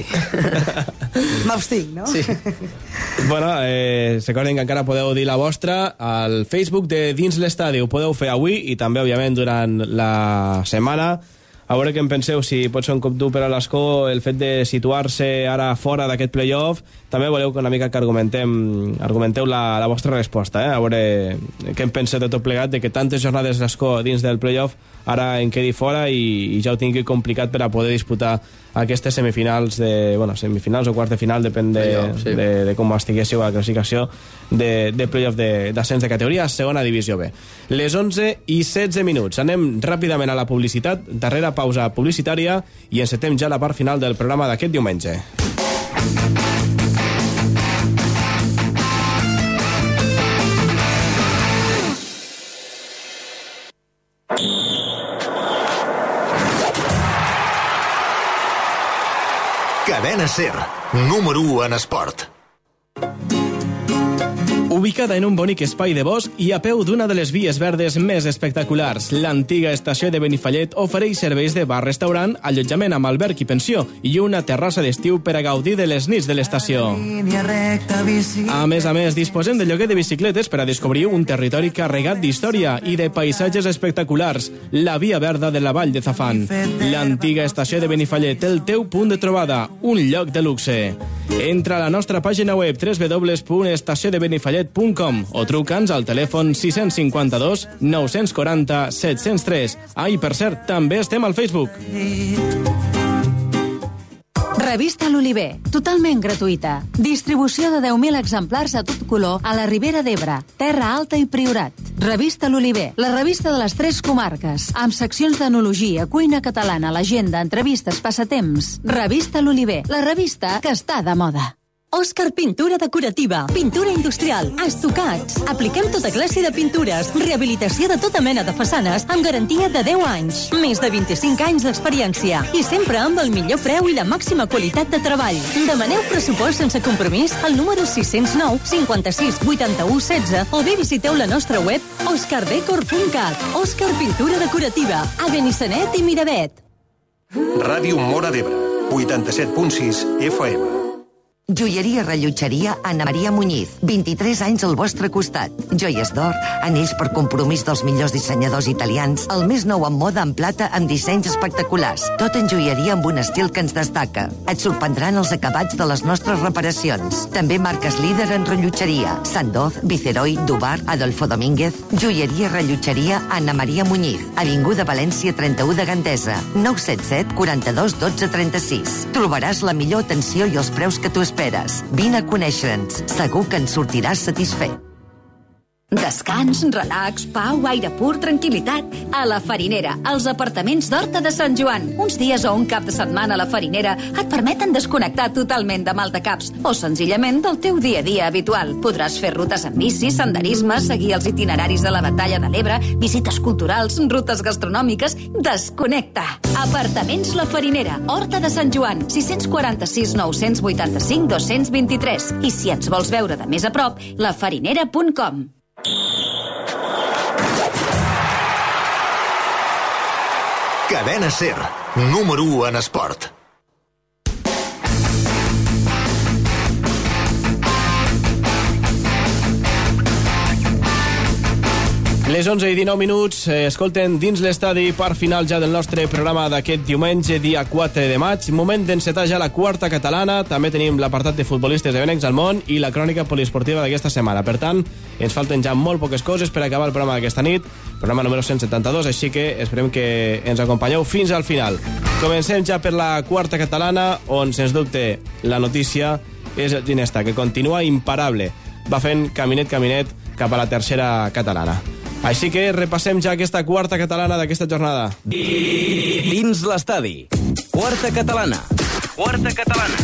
M'abstinc, no? Sí. Bueno, eh, recordem que encara podeu dir la vostra al Facebook de Dins l'Estadi. Ho podeu fer avui i també, òbviament, durant la setmana. A veure què en penseu, si pot ser un cop dur per a l'Escó el fet de situar-se ara fora d'aquest playoff. També voleu que una mica que argumentem, argumenteu la, la vostra resposta, eh? A veure què en penseu de tot plegat, de que tantes jornades l'Escó dins del playoff ara en quedi fora i, i ja ho tingui complicat per a poder disputar aquestes semifinals, de, bueno, semifinals o quarts de final, depèn de, sí. de, de com estiguéssiu a la classificació de, de playoff d'ascens de, de categoria a segona divisió B. Les onze i setze minuts. Anem ràpidament a la publicitat, darrera pausa publicitària, i encetem ja la part final del programa d'aquest diumenge. Cadena Ser, número u en esport. Ubicada en un bonic espai de bosc i a peu d'una de les vies verdes més espectaculars, l'antiga estació de Benifallet ofereix serveis de bar-restaurant, allotjament amb alberg i pensió i una terrassa d'estiu per a gaudir de les nits de l'estació. A més a més, disposem de lloguer de bicicletes per a descobrir un territori carregat d'història i de paisatges espectaculars, la via verda de la vall de Zafán. L'antiga estació de Benifallet, el teu punt de trobada, un lloc de luxe. Entra a la nostra pàgina web w w w punt estació de benifallet punt com o truca'ns al telèfon sis cinc dos, nou quatre zero, set zero tres. Ah, i per cert, també estem al Facebook. Revista L'Oliver, totalment gratuïta. Distribució de deu mil exemplars a tot color a la Ribera d'Ebre, Terra Alta i Priorat. Revista L'Oliver, la revista de les tres comarques, amb seccions d'enologia, cuina catalana, l'agenda, entrevistes, passatemps. Revista L'Oliver, la revista que està de moda. Òscar Pintura Decorativa, pintura industrial, estucats. Apliquem tota classe de pintures, rehabilitació de tota mena de façanes amb garantia de deu anys. Més de vint-i-cinc anys d'experiència i sempre amb el millor preu i la màxima qualitat de treball. Demaneu pressupost sense compromís al número sis zero nou, cinquanta-sis, vuitanta-u, setze o bé visiteu la nostra web oscar decor punt cat. Òscar Pintura Decorativa, a Benissanet i Miravet. Ràdio Móra d'Ebre, vuitanta-set punt sis F M. Joieria Rellotgeria Anna Maria Muñiz, vint-i-tres anys al vostre costat. Joies d'or, anells per compromís dels millors dissenyadors italians, el més nou en moda en plata amb dissenys espectaculars. Tot en joieria amb un estil que ens destaca. Et sorprendran els acabats de les nostres reparacions. També marques líder en rellotgeria. Sandoz, Viceroy, Dubar, Adolfo Domínguez. Joieria Rellotgeria Anna Maria Muñiz, Avinguda València trenta-u de Gandesa, nou set set, quaranta-dos, dotze, trenta-sis. Trobaràs la millor atenció i els preus que tu esperes. Vine a conèixer-nos. Segur que en sortiràs satisfet. Descans, relax, pau, aire pur, tranquil·litat. A la Farinera, als apartaments d'Horta de Sant Joan. Uns dies o un cap de setmana a la Farinera et permeten desconnectar totalment de maldecaps o senzillament del teu dia a dia habitual. Podràs fer rutes en bici, senderisme, seguir els itineraris de la Batalla de l'Ebre, visites culturals, rutes gastronòmiques... Desconnecta! Apartaments La Farinera, Horta de Sant Joan, sis quaranta-sis nou vuitanta-cinc dos cents vint-i-tres. I si ens vols veure de més a prop, lafarinera punt com. Cadena Ser, número u en esport. Les onze i dinou minuts, eh, escolten Dins l'Estadi, part final ja del nostre programa d'aquest diumenge, dia quatre de maig. Moment d'encetar ja la quarta catalana. També tenim l'apartat de futbolistes de Benex al món i la crònica poliesportiva d'aquesta setmana. Per tant, ens falten ja molt poques coses per acabar el programa d'aquesta nit, programa número cent setanta-dos, així que esperem que ens acompanyeu fins al final. Comencem ja per la quarta catalana, on, sens dubte, la notícia és el Ginesta, que continua imparable. Va fent caminet, caminet cap a la tercera catalana. Així que repassem ja aquesta quarta catalana d'aquesta jornada. Dins l'estadi. Quarta catalana. Quarta catalana.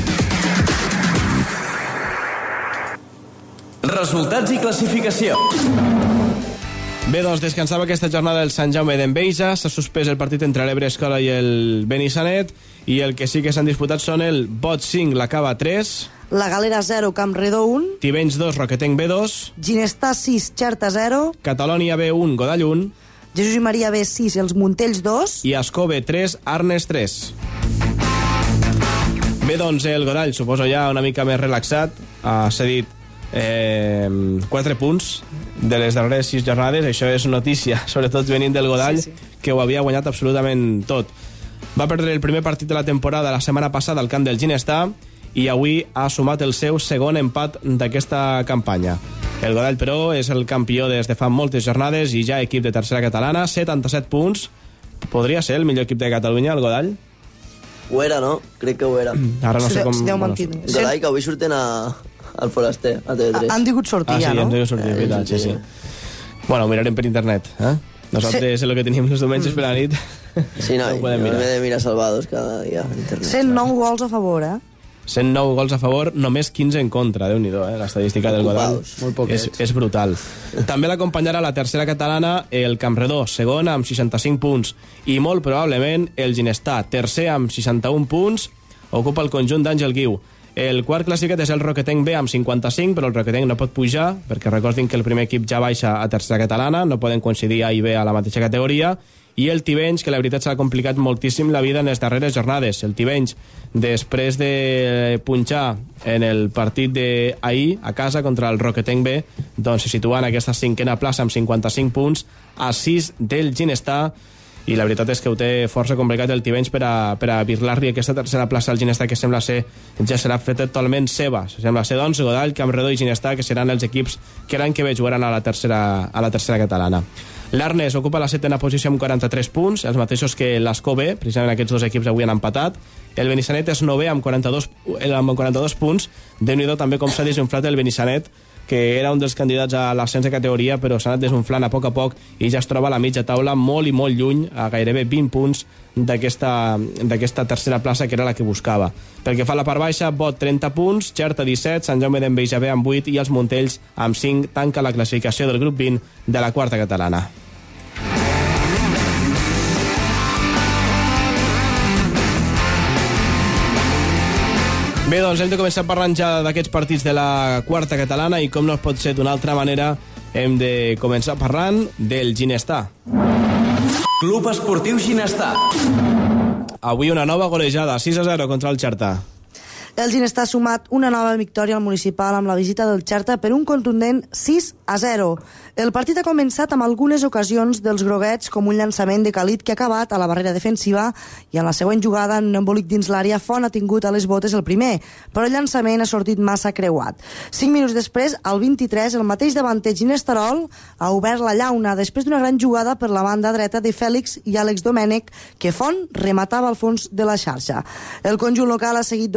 Resultats i classificació. Bé, doncs descansava aquesta jornada el Sant Jaume d'Enveja. S'ha suspès el partit entre l'Ebre Escola i el Benissanet, i el que sí que s'han disputat són el Bot cinc, la Cava tres, la Galera zero, Campredó un, Tivenys dos, Roquetenc B dos, Ginestà sis, Xerta zero, Catalònia B un, Godall un, Jesús i Maria B sis, Els Montells dos i Ascó B tres, Arnes tres. Bé, doncs el Godall, suposo ja una mica més relaxat, ha cedit eh, quatre punts de les darreres sis jornades. Això és notícia, sobretot venint del Godall, sí, sí. que ho havia guanyat absolutament tot. Va perdre el primer partit de la temporada la setmana passada al camp del Ginestà i avui ha sumat el seu segon empat d'aquesta campanya. El Godall, però, és el campió des de fa moltes jornades i ja equip de tercera catalana, setanta-set punts. Podria ser el millor equip de Catalunya, el Godall? Ho era, no? Crec que ho era. Ara no sé com... Si deu mentit. El Godall, que avui surten a... al Foraster, a T V tres. Han digut sortir, ah, sí, ja, no? han digut sortir, eh, sí, sí. Bueno, ho mirarem per internet, eh? Nosaltres sí. És el que tenim els diumenges per la nit. Sí, no, no jo m'he de mirar Salvados cada dia per internet. cent nou gols a favor, eh? cent nou gols a favor, només quinze en contra. Déu-n'hi-do, eh? L'estadística del Godall és, és brutal. També l'acompanyarà la tercera catalana el Campredó, segon amb seixanta-cinc punts, i molt probablement el Ginestà, tercer amb seixanta-un punts, ocupa el conjunt d'Àngel Guiu. El quart classificat és el Roquetenc B amb cinquanta-cinc, però el Roquetenc no pot pujar, perquè recordin que el primer equip ja baixa a tercera catalana, no poden coincidir A i B a la mateixa categoria, i el Tivenys, que la veritat s'ha complicat moltíssim la vida en les darreres jornades. El Tivenys, després de punxar en el partit d'ahir a casa contra el Roquetenc B, doncs se situa en aquesta cinquena plaça amb cinquanta-cinc punts, a sis del Ginestà, i la veritat és que ho té força complicat el Tivenys per a, per a birlar-li aquesta tercera plaça al Ginestà, que sembla ser ja serà feta totalment seva. Sembla ser, doncs, Godall, Campredó i Ginestà, que seran els equips que l'any que ve jugaran a la tercera, a la tercera catalana. L'Arnes ocupa la setena posició amb quaranta-tres punts, els mateixos que l'Ascó B, precisament aquests dos equips avui han empatat. El Benissanet és novè amb quaranta-dos, amb quaranta-dos punts. Déu-n'hi-do també com s'ha desinflat el Benissanet, que era un dels candidats a l'ascens de categoria, però s'ha anat desinflant a poc a poc i ja es troba a la mitja taula molt i molt lluny, a gairebé vint punts d'aquesta d'aquesta tercera plaça, que era la que buscava. Pel que fa a la part baixa, Bot trenta punts, Xerta disset, Sant Jaume d'Enveja B amb vuit i els Montells amb cinc tanca la classificació del grup vint de la quarta catalana. Bé, doncs hem de començar parlant ja d'aquests partits de la quarta catalana i com no es pot ser d'una altra manera, hem de començar parlant del Ginestà. Club Esportiu Ginestà. Avui una nova golejada, sis a zero contra el Xerta. El Ginestà ha sumat una nova victòria al municipal amb la visita del Xerta per un contundent sis a zero. El partit ha començat amb algunes ocasions dels groguets, com un llançament de Khalid que ha acabat a la barrera defensiva, i en la següent jugada, en un embolic dins l'àrea, Font ha tingut a les botes el primer, però el llançament ha sortit massa creuat. Cinc minuts després, al vint-i-tres, el mateix davanter Ginestarol ha obert la llauna després d'una gran jugada per la banda dreta de Fèlix i Àlex Domènech, que Font rematava al fons de la xarxa. El conjunt local ha seguit dominant el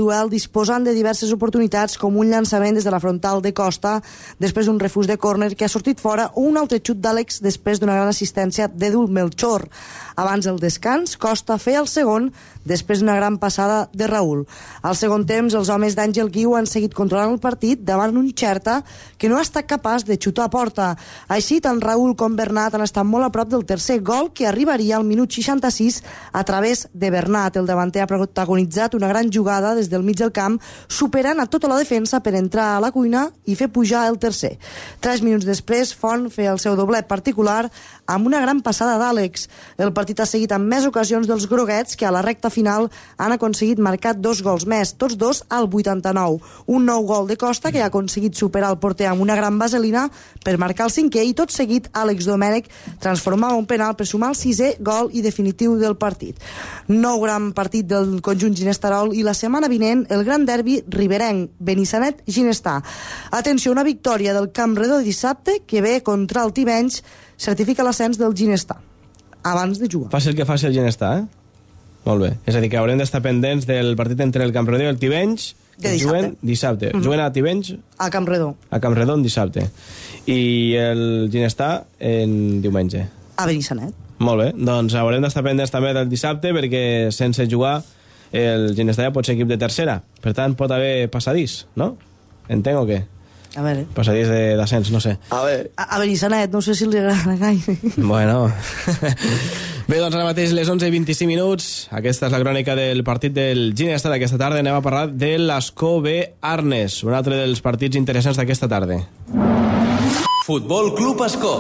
duel disposant de diverses oportunitats, com un llançament des de la frontal de Costa després d'un refús de córner que ha sortit fora, o un altre xut d'Àlex després d'una gran assistència d'Edu Melchor. Abans del descans, Costa feia el segon després d'una gran passada de Raül. Al segon temps, els homes d'Àngel Guiu han seguit controlant el partit davant un Xerta que no ha estat capaç de xutar a porta. Així, tant Raül com Bernat han estat molt a prop del tercer gol, que arribaria al minut seixanta-sis a través de Bernat. El davanter ha protagonitzat una gran jugada des del mig del camp, superant a tota la defensa per entrar a la cuina i fer pujar el tercer. Tres minuts després, Font feia el seu doblet particular amb una gran passada d'Àlex. El partit ha seguit amb més ocasions dels groguets, que a la recta final han aconseguit marcar dos gols més, tots dos al vuitanta-nou. Un nou gol de Costa, que ha aconseguit superar el porter amb una gran vaselina per marcar el cinquè, i tot seguit Àlex Domènech transformava un penal per sumar el sisè gol i definitiu del partit. Nou gran partit del conjunt ginestarol, i la setmana vinent el gran derbi riberenc, Benissanet-Ginestar. Atenció, una victòria del Camp Redó dissabte que ve contra el Tivenys certifica l'ascens del Ginestar abans de jugar. Fàcil que faci el Ginestar, eh? Molt bé. És a dir, que haurem d'estar pendents del partit entre el Campredó i el Tivenys, que dissabte. juguen dissabte. Mm -hmm. Juguen a Tivenys? A Campredó. A Campredó en dissabte. I el Ginestar en diumenge. A Benissanet. Molt bé. Doncs haurem d'estar pendents també del dissabte, perquè sense jugar el Ginestar ja pot ser equip de tercera. Per tant, pot haver passadís, no? Entenc o què? A veure. Passadís d'ascens, no sé. A veure. A, a Benissanet, no sé si li agrada gaire. Bueno. Bé, doncs ara mateix les onze i vint-i-cinc minuts. Aquesta és la crònica del partit del Ginestar d'aquesta tarda. Anem a parlar de l'Ascó B Arnes, un altre dels partits interessants d'aquesta tarda. Futbol Club Ascó.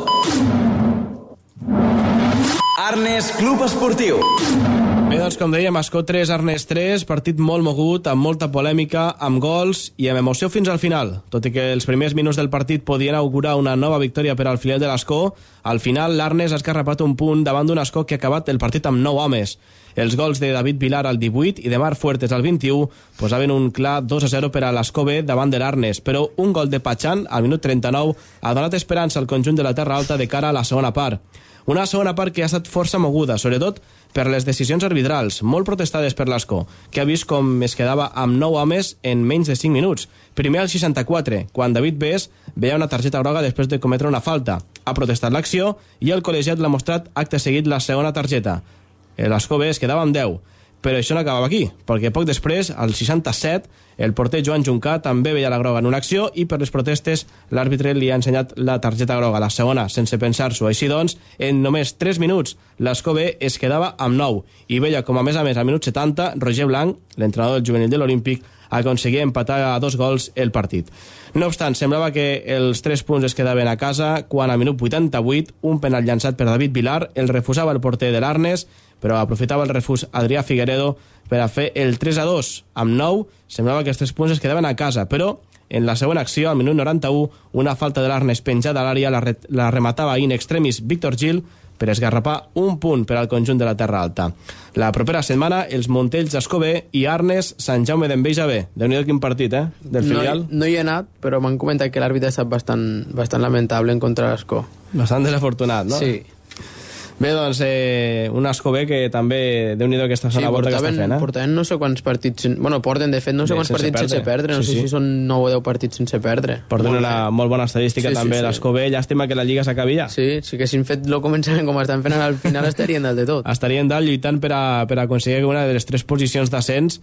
Arnes Club Esportiu. Bé, doncs, com dèiem, Ascó tres, Arnes tres, partit molt mogut, amb molta polèmica, amb gols i amb emoció fins al final. Tot i que els primers minuts del partit podien augurar una nova victòria per al filial de l'Ascó, al final l'Arnes ha escarrapat un punt davant d'un Ascó que ha acabat el partit amb nou homes. Els gols de David Vilar al divuit i de Marc Fuertes al vint-i-u posaven un clar dos a zero per a l'Ascó B davant de l'Arnes, però un gol de Pachan al minut trenta-nou ha donat esperança al conjunt de la Terra Alta de cara a la segona part. Una segona part que ha estat força moguda, sobretot per les decisions arbitrals, molt protestades per l'Ascó, que ha vist com es quedava amb nou homes en menys de cinc minuts. Primer al seixanta-quatre, quan David Bes veia una targeta groga després de cometre una falta. Ha protestat l'acció i el col·legiat l'ha mostrat acte seguit la segona targeta. L'Ascó B es quedava amb deu. Però això no acabava aquí, perquè poc després, al seixanta-set, el porter Joan Juncà també veia la groga en una acció i per les protestes l'àrbitre li ha ensenyat la targeta groga, la segona, sense pensar-s'ho. Així doncs, en només tres minuts, l'Ascó B es quedava amb nou i veia com, a més a més, al minut setanta, Roger Blanc, l'entrenador del juvenil de l'Olímpic, aconseguia empatar a dos gols el partit. No obstant, semblava que els tres punts es quedaven a casa quan, al minut vuitanta-vuit, un penal llançat per David Vilar el refusava el porter de l'Arnes, però aprofitava el refús Adrià Figueredo per a fer el tres a dos. Amb nou, semblava que els tres punts es quedaven a casa, però en la segona acció, al minut noranta-u, una falta de l'Arnes penjada a l'àrea la, re la rematava in extremis Víctor Gil per esgarrapar un punt per al conjunt de la Terra Alta. La propera setmana, els Montells Ascó B i Arnes Sant Jaume d'Enveja B. Déu-n'hi-do quin partit, eh? Del filial. No, no hi he anat, però m'han comentat que l'àrbitre ha estat bastant, bastant lamentable en contra de l'Ascó. Bastant desafortunat, no? Sí. Bé, doncs, eh, un Ascó B que també, Déu-n'hi-do aquesta segona sí, volta que està fent, eh? Portaven no sé quants partits... Bueno, porten, de fet, no sé Bé, quants sense partits perdre. sense perdre. No sí, sé sí. si són nou o deu partits sense perdre. Porten molt una bé. molt bona estadística sí, també, sí, l'Ascó B. Llàstima que la Lliga s'acabi ja. Sí, si haguessin fet el començament com estan fent al final estarien dalt de tot. Estarien dalt lluitant per, a, per a aconseguir una de les tres posicions d'ascens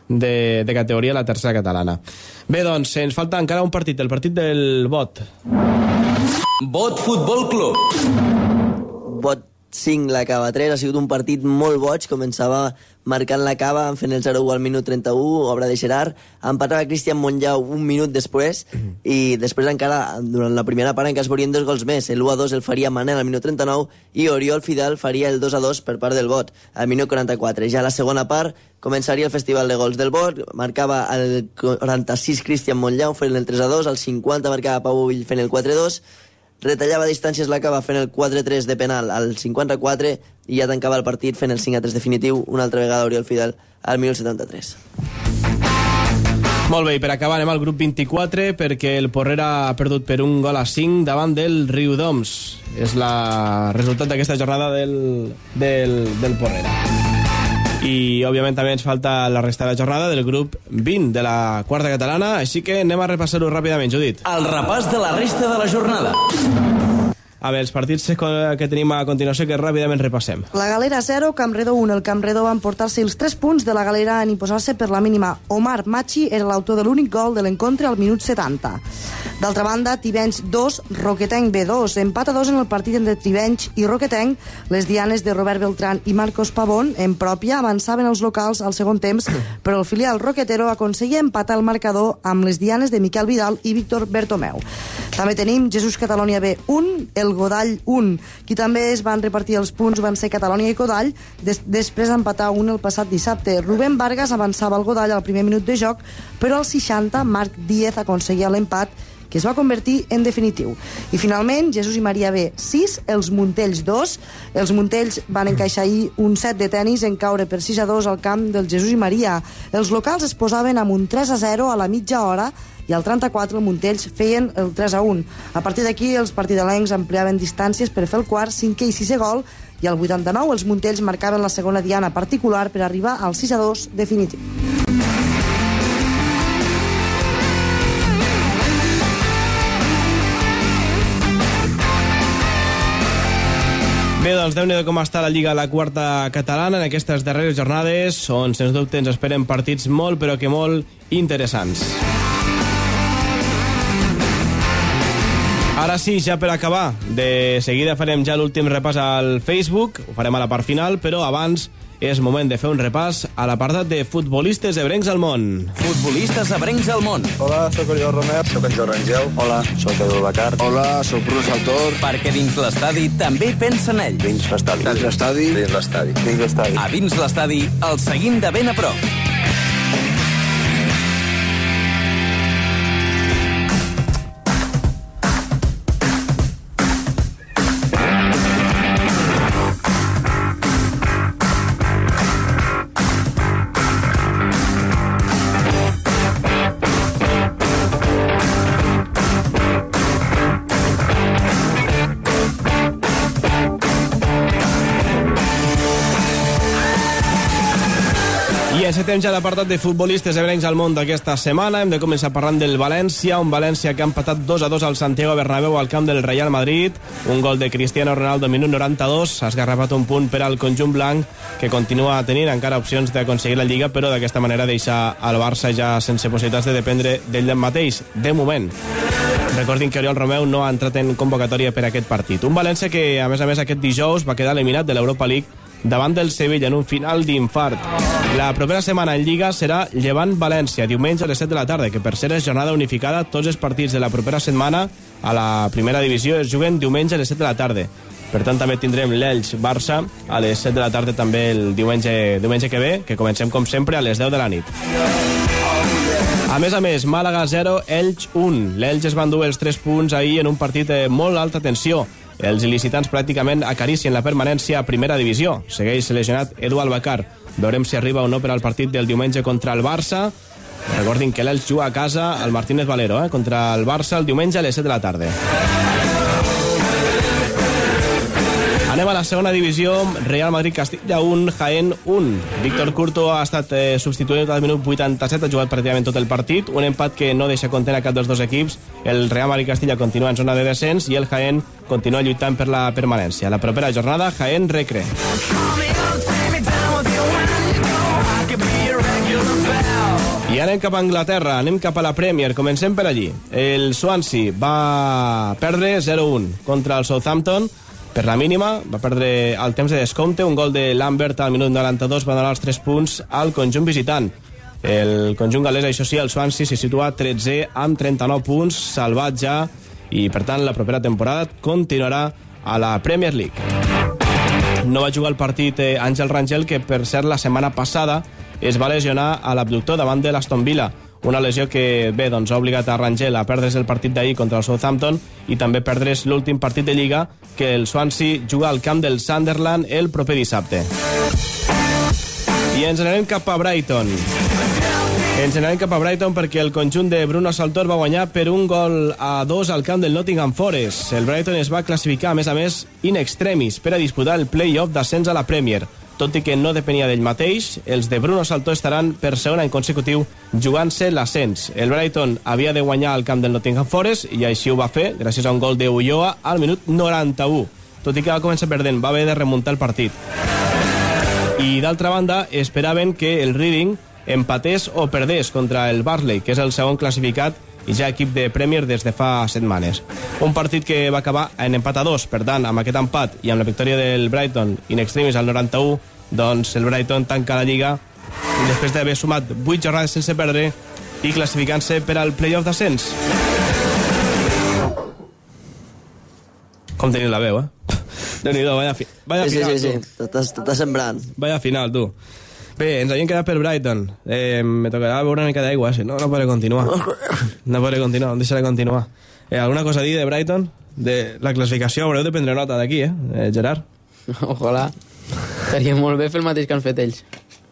de, de categoria a la tercera catalana. Bé, doncs, ens falta encara un partit, el partit del Bot. Bot Futbol Club. Bot cinc, la Cava tres, ha sigut un partit molt boig, començava marcant la Cava, fent el zero a u al minut trenta-u, obra de Gerard, empatava Cristian Montllau un minut després, mm. i després encara, durant la primera part, encara es veurien dos gols més, el u a dos el faria Manel al minut trenta-nou, i Oriol Fidal faria el dos a dos per part del Bot, al minut quaranta-quatre. Ja a la segona part, començaria el festival de gols del Bot, marcava el quaranta-sis Cristian Montllau fent el tres a dos, al cinquanta marcava Pau Bovill fent el quatre a dos, retallava distàncies la Cava fent el quatre a tres de penal al cinquanta-quatre i ja tancava el partit fent el cinc a tres definitiu, una altra vegada Oriol Fidel al minut setanta-tres. Molt bé, i per acabar anem al grup vint-i-quatre perquè el Porrera ha perdut per un gol a cinc davant del Riudoms. És el resultat d'aquesta jornada del, del, del Porrera. I, òbviament, també ens falta la resta de la jornada del grup vint de la quarta catalana, així que anem a repassar-ho ràpidament, Judit. El repàs de la resta de la jornada. A veure, els partits que tenim a continuació que ràpidament repassem. La Galera zero, Campredó un. El Campredó va emportar-se els tres punts de la Galera en imposar-se per la mínima. Omar Machi era l'autor de l'únic gol de l'encontre al minut setanta. D'altra banda, Tivenys dos, Roquetenc B dos. Empat a dos en el partit entre Tivenys i Roquetenc. Les dianes de Robert Beltrán i Marcos Pavón, en pròpia, avançaven els locals al segon temps, però el filial roquetero aconseguia empatar el marcador amb les dianes de Miquel Vidal i Víctor Bertomeu. També tenim Jesús Catalònia B un, el Godall un. Qui també es van repartir els punts van ser Catalònia i Godall, des després d'empatar un el passat dissabte. Rubén Vargas avançava el Godall al primer minut de joc, però al seixanta Marc Díez aconseguia l'empat, que es va convertir en definitiu. I finalment, Jesús i Maria B sis, els Montells dos. Els Montells van encaixar ahir un set de tenis en caure per sis a dos al camp del Jesús i Maria. Els locals es posaven amb un tres a zero a la mitja hora i al trenta-quatre el Montells feien el tres a un. A partir d'aquí, els partidalencs ampliaven distàncies per fer el quart, cinquè i sisè gol, i al vuitanta-nou els Montells marcaven la segona diana particular per arribar al sis a dos definitiu. Bé, doncs déu-n'hi-do com està la Lliga a la quarta catalana en aquestes darreres jornades, on sens dubte ens esperen partits molt, però que molt interessants. Ara sí, ja per acabar, de seguida farem ja l'últim repàs al Facebook, ho farem a la part final, però abans és moment de fer un repàs a l'apartat de futbolistes ebrencs al món. Futbolistes ebrencs al món. Hola, sóc Oriol Romer. Sóc en Jordi Rangel. Hola, sóc Edu Bacar. Hola, sóc Bruno Saltor. Perquè dins l'estadi també pensa en ell. Dins l'estadi. Dins l'estadi. Dins l'estadi. Dins l'estadi. A dins l'estadi el seguim de ben a prop. Encetem ja l'apartat de futbolistes ebrencs al món d'aquesta setmana. Hem de començar parlant del València, un València que ha empatat dos a dos al Santiago Bernabéu al camp del Real Madrid. Un gol de Cristiano Ronaldo minut noranta-dos. Ha esgarrapat un punt per al conjunt blanc, que continua tenint encara opcions d'aconseguir la Lliga, però d'aquesta manera deixa al Barça ja sense possibilitats de dependre d'ell mateix, de moment. Recordin que Oriol Romeu no ha entrat en convocatòria per aquest partit. Un València que, a més a més, aquest dijous va quedar eliminat de l'Europa League davant del Sevilla en un final d'infart. La propera setmana en Lliga serà Llevant-València, diumenge a les set de la tarda, que per ser és jornada unificada, tots els partits de la propera setmana a la primera divisió es juguen diumenge a les set de la tarda. Per tant, també tindrem l'Elx-Barça a les set de la tarda també el diumenge, diumenge que ve, que comencem com sempre a les deu de la nit. A més a més, Màlaga zero, Elx un. L'Elx es van dur els tres punts ahir en un partit de molt alta tensió. Els il·licitants pràcticament acaricien la permanència a primera divisió. Segueix lesionat Edu Albacar. Veurem si arriba o no per al partit del diumenge contra el Barça. Recordin que l'Elx juga a casa al Martínez Valero, eh, contra el Barça el diumenge a les set de la tarda. Anem a la segona divisió, Real Madrid-Castilla un, Jaén un. Víctor Curto ha estat eh, substituït al minut vuitanta-set, ha jugat pràcticament tot el partit, un empat que no deixa content a cap dels dos equips. El Real Madrid-Castilla continua en zona de descens i el Jaén continua lluitant per la permanència. La propera jornada, Jaén-Recre. I anem cap a Anglaterra, anem cap a la Premier, comencem per allí. El Swansea va perdre zero un contra el Southampton, per la mínima, va perdre al temps de descompte, un gol de Lambert al minut noranta-dos va donar els tres punts al conjunt visitant. El conjunt galès, això sí, el Swansea se situa tretzè amb trenta-nou punts, salvat ja, i per tant la propera temporada continuarà a la Premier League. No va jugar el partit eh, Àngel Rangel, que per ser la setmana passada es va lesionar a l'abductor davant de l'Aston Villa. Una lesió que, bé, doncs, ha obligat a Rangel a perdre's el partit d'ahir contra el Southampton i també perdre's l'últim partit de Lliga, que el Swansea juga al camp del Sunderland el proper dissabte. I ens anem cap a Brighton. Ens anem cap a Brighton perquè el conjunt de Bruno Saltor va guanyar per un gol a dos al camp del Nottingham Forest. El Brighton es va classificar, a més a més, in extremis per a disputar el play-off d'ascens a la Premier. tot i que no depenia d'ell mateix, els de Bruno Saltó estaran per segon any consecutiu jugant-se l'ascens. El Brighton havia de guanyar al camp del Nottingham Forest i així ho va fer gràcies a un gol d'Ulloa al minut noranta-u. Tot i que va començar perdent, va haver de remuntar el partit. I d'altra banda, esperaven que el Reading empatés o perdés contra el Barnsley, que és el segon classificat i ja equip de Premier des de fa setmanes. Un partit que va acabar en empat a dos, per tant, amb aquest empat i amb la victòria del Brighton in extremis al noranta-u, doncs el Brighton tanca la Lliga després d'haver sumat vuit jornades sense perdre i classificant-se per al play-off d'ascens. Com teniu la veu, eh? Déu-n'hi-do, vaya, fi vaya sí, final, sí, sí, sí, t'estàs sembrant. Vaya final, tu. Bé, ens havien quedat per Brighton. Eh, me tocarà beure una mica d'aigua, si no, no podré continuar. No podré continuar, em deixaré continuar. Eh, alguna cosa a dir de Brighton? De la classificació, haureu de prendre nota d'aquí, eh, eh Gerard? Ojalà. Estaria molt bé fer el mateix que han fet ells.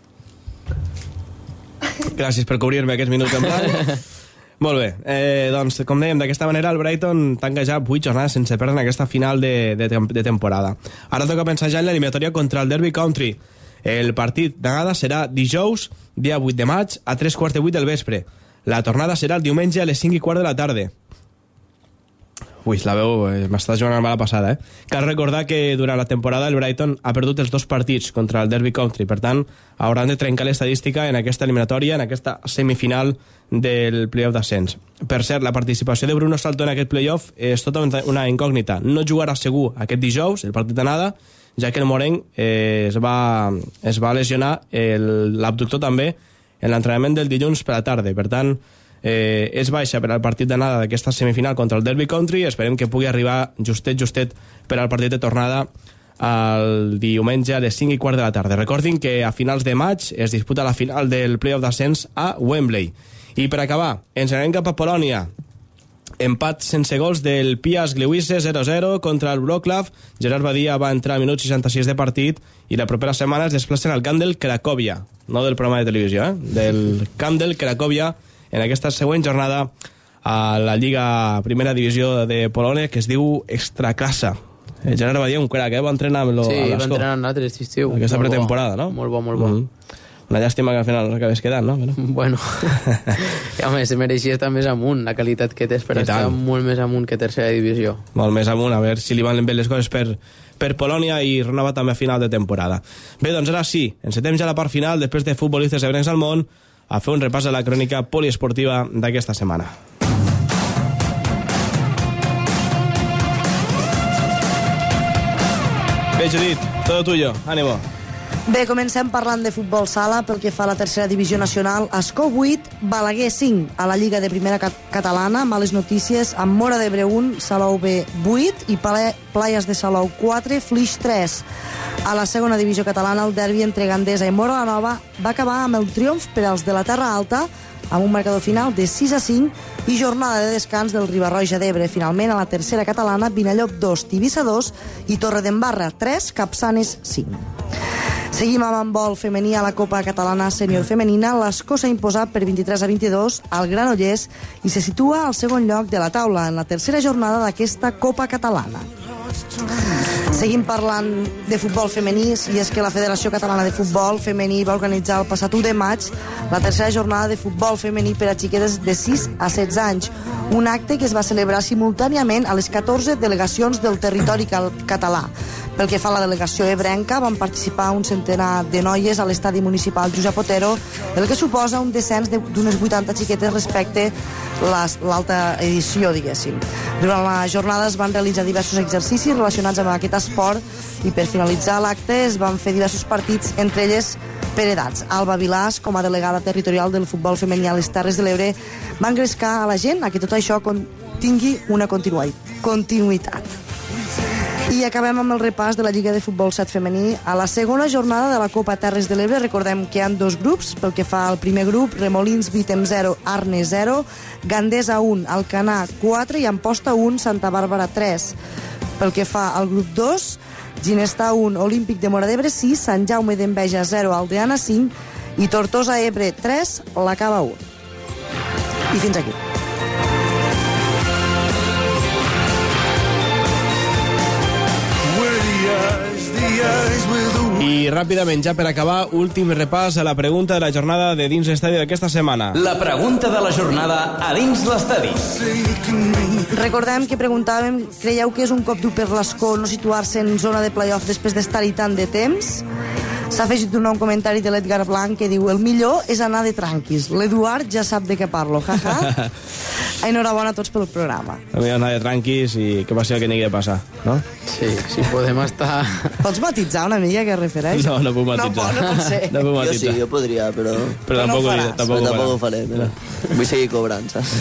Gràcies per cobrir-me aquests minuts en blanc. Molt bé, eh, doncs com dèiem, d'aquesta manera el Brighton tanca ja vuit jornades sense perdre en aquesta final de, de, de temporada. Ara toca pensar ja en l'eliminatòria contra el Derby County. El partit d'anada serà dijous, dia vuit de maig, a tres quarts de vuit del vespre. La tornada serà el diumenge a les cinc i quart de la tarda. Ui, la veu eh, m'està jugant una mala passada, eh? Cal recordar que durant la temporada el Brighton ha perdut els dos partits contra el Derby County, per tant, hauran de trencar l'estadística en aquesta eliminatòria, en aquesta semifinal del playoff d'ascens. Per cert, la participació de Bruno Saltó en aquest playoff és tota una incògnita. No jugarà segur aquest dijous, el partit d'anada, ja que el Morenc eh, es, va, es va lesionar l'abductor també en l'entrenament del dilluns per la tarda. Per tant, eh, és baixa per al partit d'anada d'aquesta semifinal contra el Derby County i esperem que pugui arribar justet, justet per al partit de tornada el diumenge a les cinc i quart de la tarda. Recordin que a finals de maig es disputa la final del playoff d'ascens a Wembley. I per acabar, ens anem cap a Polònia. Empat sense gols del Piast Gliwice zero a zero contra el Wrocław. Gerard Badia va entrar a minut seixanta-sis de partit i la propera setmana es desplacen al camp del Cracòvia, no del programa de televisió, eh? Del camp del Cracòvia en aquesta següent jornada a la Lliga Primera Divisió de Polònia, que es diu Extraklasa. Eh, Gerard Badia, un crac, eh? Va entrenar amb lo, sí, a l'Escó. va entrenar en l'altre estiu. Aquesta molt pretemporada, bo. no? Molt bo, molt bo. Mm-hmm. Una llàstima que al final no acabés quedant, no? Però... Bueno, i home, se mereixia estar més amunt. La qualitat que té és per estar molt més amunt que tercera divisió. Molt més amunt, a veure si li van bé les coses per, per Polònia i renova també a final de temporada. Bé, doncs ara sí, encetem ja la part final, després de futbolistes ebrencs al món, a fer un repàs a la crònica poliesportiva d'aquesta setmana. Bé, Judit, todo tuyo, ánimo. Bé, comencem parlant de futbol sala pel que fa a la tercera divisió nacional. Escó vuit, Balaguer cinc a la Lliga de Primera Cat Catalana. Males notícies amb Móra d'Ebre un, Salou B vuit i Playas de Salou quatre, Flix tres. A la segona divisió catalana, el derbi entre Gandesa i Móra la Nova va acabar amb el triomf per als de la Terra Alta, amb un marcador final de sis a cinc i jornada de descans del Riba-roja d'Ebre. Finalment, a la tercera catalana, Vinallop dos, Tivissa dos i Torredembarra tres, Capçanes cinc. Seguim amb handbol femení a la Copa Catalana Sènior Femenina. L'Escó s'ha imposat per vint-i-tres a vint-i-dos al Granollers i se situa al segon lloc de la taula en la tercera jornada d'aquesta Copa Catalana. Seguim parlant de futbol femení, i és que la Federació Catalana de Futbol Femení va organitzar el passat u de maig la tercera jornada de futbol femení per a xiquetes de sis a setze anys, un acte que es va celebrar simultàniament a les catorze delegacions del territori català. Pel que fa a la delegació ebrenca, van participar un centenar de noies a l'estadi municipal Josep Otero, el que suposa un descens d'unes vuitanta xiquetes respecte l'alta edició, diguéssim. Durant la jornada es van realitzar diversos exercicis relacionats amb aquest esport i per finalitzar l'acte es van fer diversos partits, entre elles per edats. Alba Vilàs, com a delegada territorial del futbol femení a les Terres de l'Ebre, va engrescar a la gent a que tot això tingui una continuïtat. I acabem amb el repàs de la Lliga de Futbol set femení. A la segona jornada de la Copa Terres de l'Ebre recordem que hi ha dos grups. Pel que fa al primer grup, Remolins Vitem zero, Arnes zero, Gandesa un, Alcanar quatre i Amposta un, Santa Bàrbara tres. Pel que fa al grup dos, Ginestà un, Olímpic de Móra d'Ebre sis, Sant Jaume d'Enveja zero, Aldeana cinc i Tortosa Ebre tres, la Cava un. I fins aquí. The eyes with the I ràpidament, ja per acabar, últim repàs a la pregunta de la jornada de Dins l'Estadi d'aquesta setmana. La pregunta de la jornada a Dins l'Estadi. Recordem que preguntàvem, creieu que és un cop dur per l'Escó no situar-se en zona de playoff després d'estar-hi tant de temps? S'ha afegit un nou comentari de l'Edgar Blanc que diu: el millor és anar de tranquis. L'Eduard ja sap de què parlo, jaja. Enhorabona a tots pel programa. El millor anar de tranquis i que passi el que n'hi de passar, no? Sí, si podem estar... Pots matitzar una mica què refereix? No, no puc matitzar. No, no pot ser. No puc Jo matitzar. sí, jo podria, però... Però tampoc ho diré, tampoc ho tampoc ho farà. faré, mira. Vull seguir cobrant, saps?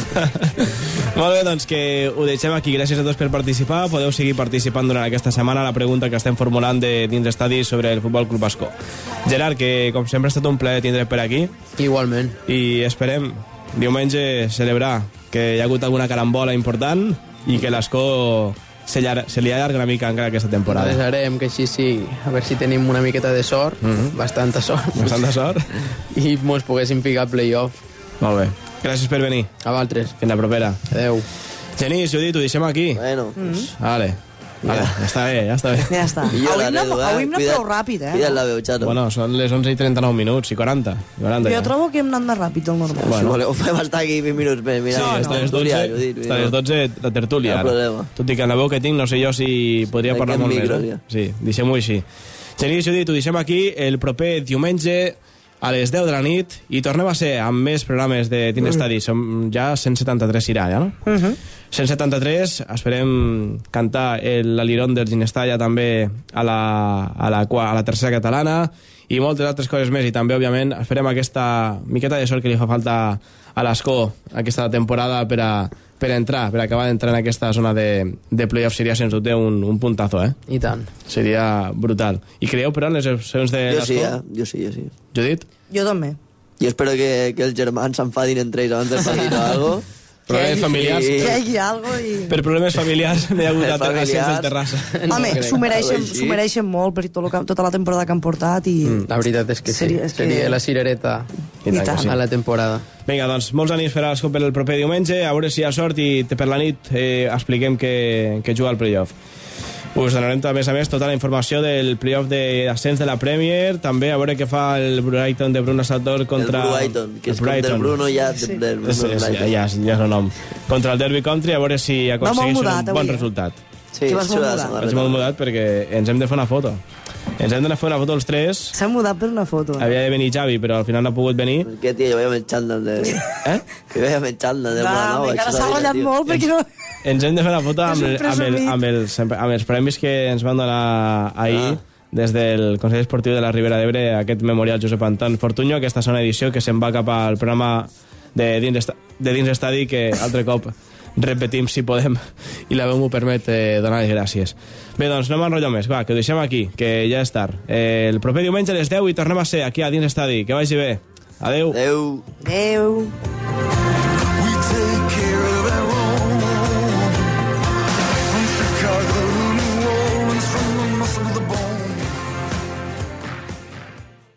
Molt bé, doncs que ho deixem aquí. Gràcies a tots per participar. Podeu seguir participant durant aquesta setmana a la pregunta que estem formulant de dins l'estadi sobre el Futbol Club Ascó. Gerard, que com sempre ha estat un plaer tindre per aquí. Igualment. I esperem diumenge celebrar que hi ha hagut alguna carambola important i que l'Ascó se, llar se li allarga una mica encara aquesta temporada. Desarem que així sigui, a veure si tenim una miqueta de sort, mm -hmm. bastanta sort. Bastanta sort. I mos poguéssim ficar a playoff. Molt bé. Gràcies per venir. A vosaltres. Fins la propera. Adeu. Genís, Judit, ho deixem aquí. Bueno. Pues, vale. Vale, ja està bé, ja està bé. Ja està. Avui hem anat- avui hem anat prou ràpid, eh? Cuida't la veu, xato. Bueno, són les onze i trenta-nou minuts, i quaranta. quaranta Jo ja. trobo que hem anat més ràpid del normal. Bueno. Si voleu, podem estar aquí vint minuts més. Mira, Sí, hasta les dotze, hasta les dotze la tertúlia. No ara. problema. Tot i que en la veu que tinc no sé jo si podria Aquí parlar amb molt micros, més. ja. Eh? Sí, deixem-ho així. Genís, Judit, ho deixem aquí el proper diumenge a les deu de la nit i tornem a ser amb més programes de Dins l'Estadi. Som ja cent setanta-tres irà, ja, no? Uh -huh. cent setanta-tres, esperem cantar l'Alirón del Ginestalla també a la, a, la, a la tercera catalana i moltes altres coses més, i també, òbviament, esperem aquesta miqueta de sort que li fa falta a l'Ascó aquesta temporada per a, per a entrar, per acabar d'entrar en aquesta zona de, de playoff. Seria, sens dubte, un, un puntazo, eh? I tant. Seria brutal. I creieu, però, en les opcions de Jo l'Ascó? sí, eh? Jo sí, jo sí. Judit? Jo també. Jo espero que, que els germans s'enfadin entre ells abans del partit o algo. Problemes familiars. Que hi hagi alguna cosa Per problemes familiars no hi ha hagut a Terrassa del Terrassa. Home, s'ho mereixen, s'ho mereixen molt per tot lo que, tota la temporada que han portat i... Mm, la veritat és que sí. Seria- és que- Seria la cirereta I tant que sí. a la temporada. Vinga, doncs, molts ànims per a l'Ascó per el proper diumenge, a veure si hi ha sort i per la nit eh, expliquem que, que juga al playoff. Us donarem, a més a més, tota la informació del playoff d'ascens de la Premier, també a veure què fa el Brighton de Bruno Saltor contra... El Brighton, que el és com del Bruno ja, sí. del Bruno És, és, ja, Brighton. ja, ja és el nom. Contra el Derby Country, a veure si aconsegueix mudat, un bon avui, eh? resultat. Sí, Que vas molt mudat. Vaig molt mudat perquè ens hem de fer una foto. Ens hem de fer una foto els tres. S'ha mudat per una foto. Havia de venir Xavi, però al final no ha pogut venir. Què, tio, jo vaig amb el xandall de... Eh? Jo vaig amb el xandall de Va, Molanova. encara s'ha ratllat molt perquè no... Ens hem de fer una foto amb, És un el, amb, el, presumit. amb, els, amb els premis que ens van donar ahir Ah. des del Consell Esportiu de la Ribera d'Ebre, aquest memorial Josep Anton Fortuño. Aquesta segona edició que se'n va cap al programa de dins, esta, de dins estadi, que altre cop repetim si podem i la veu m'ho permet eh, donar les gràcies. Bé, doncs no m'enrotllo més, va, que ho deixem aquí, que ja és tard. Eh, el proper diumenge a les deu i tornem a ser aquí a dins estadi. Que vagi bé. Adeu. Adeu. Adeu.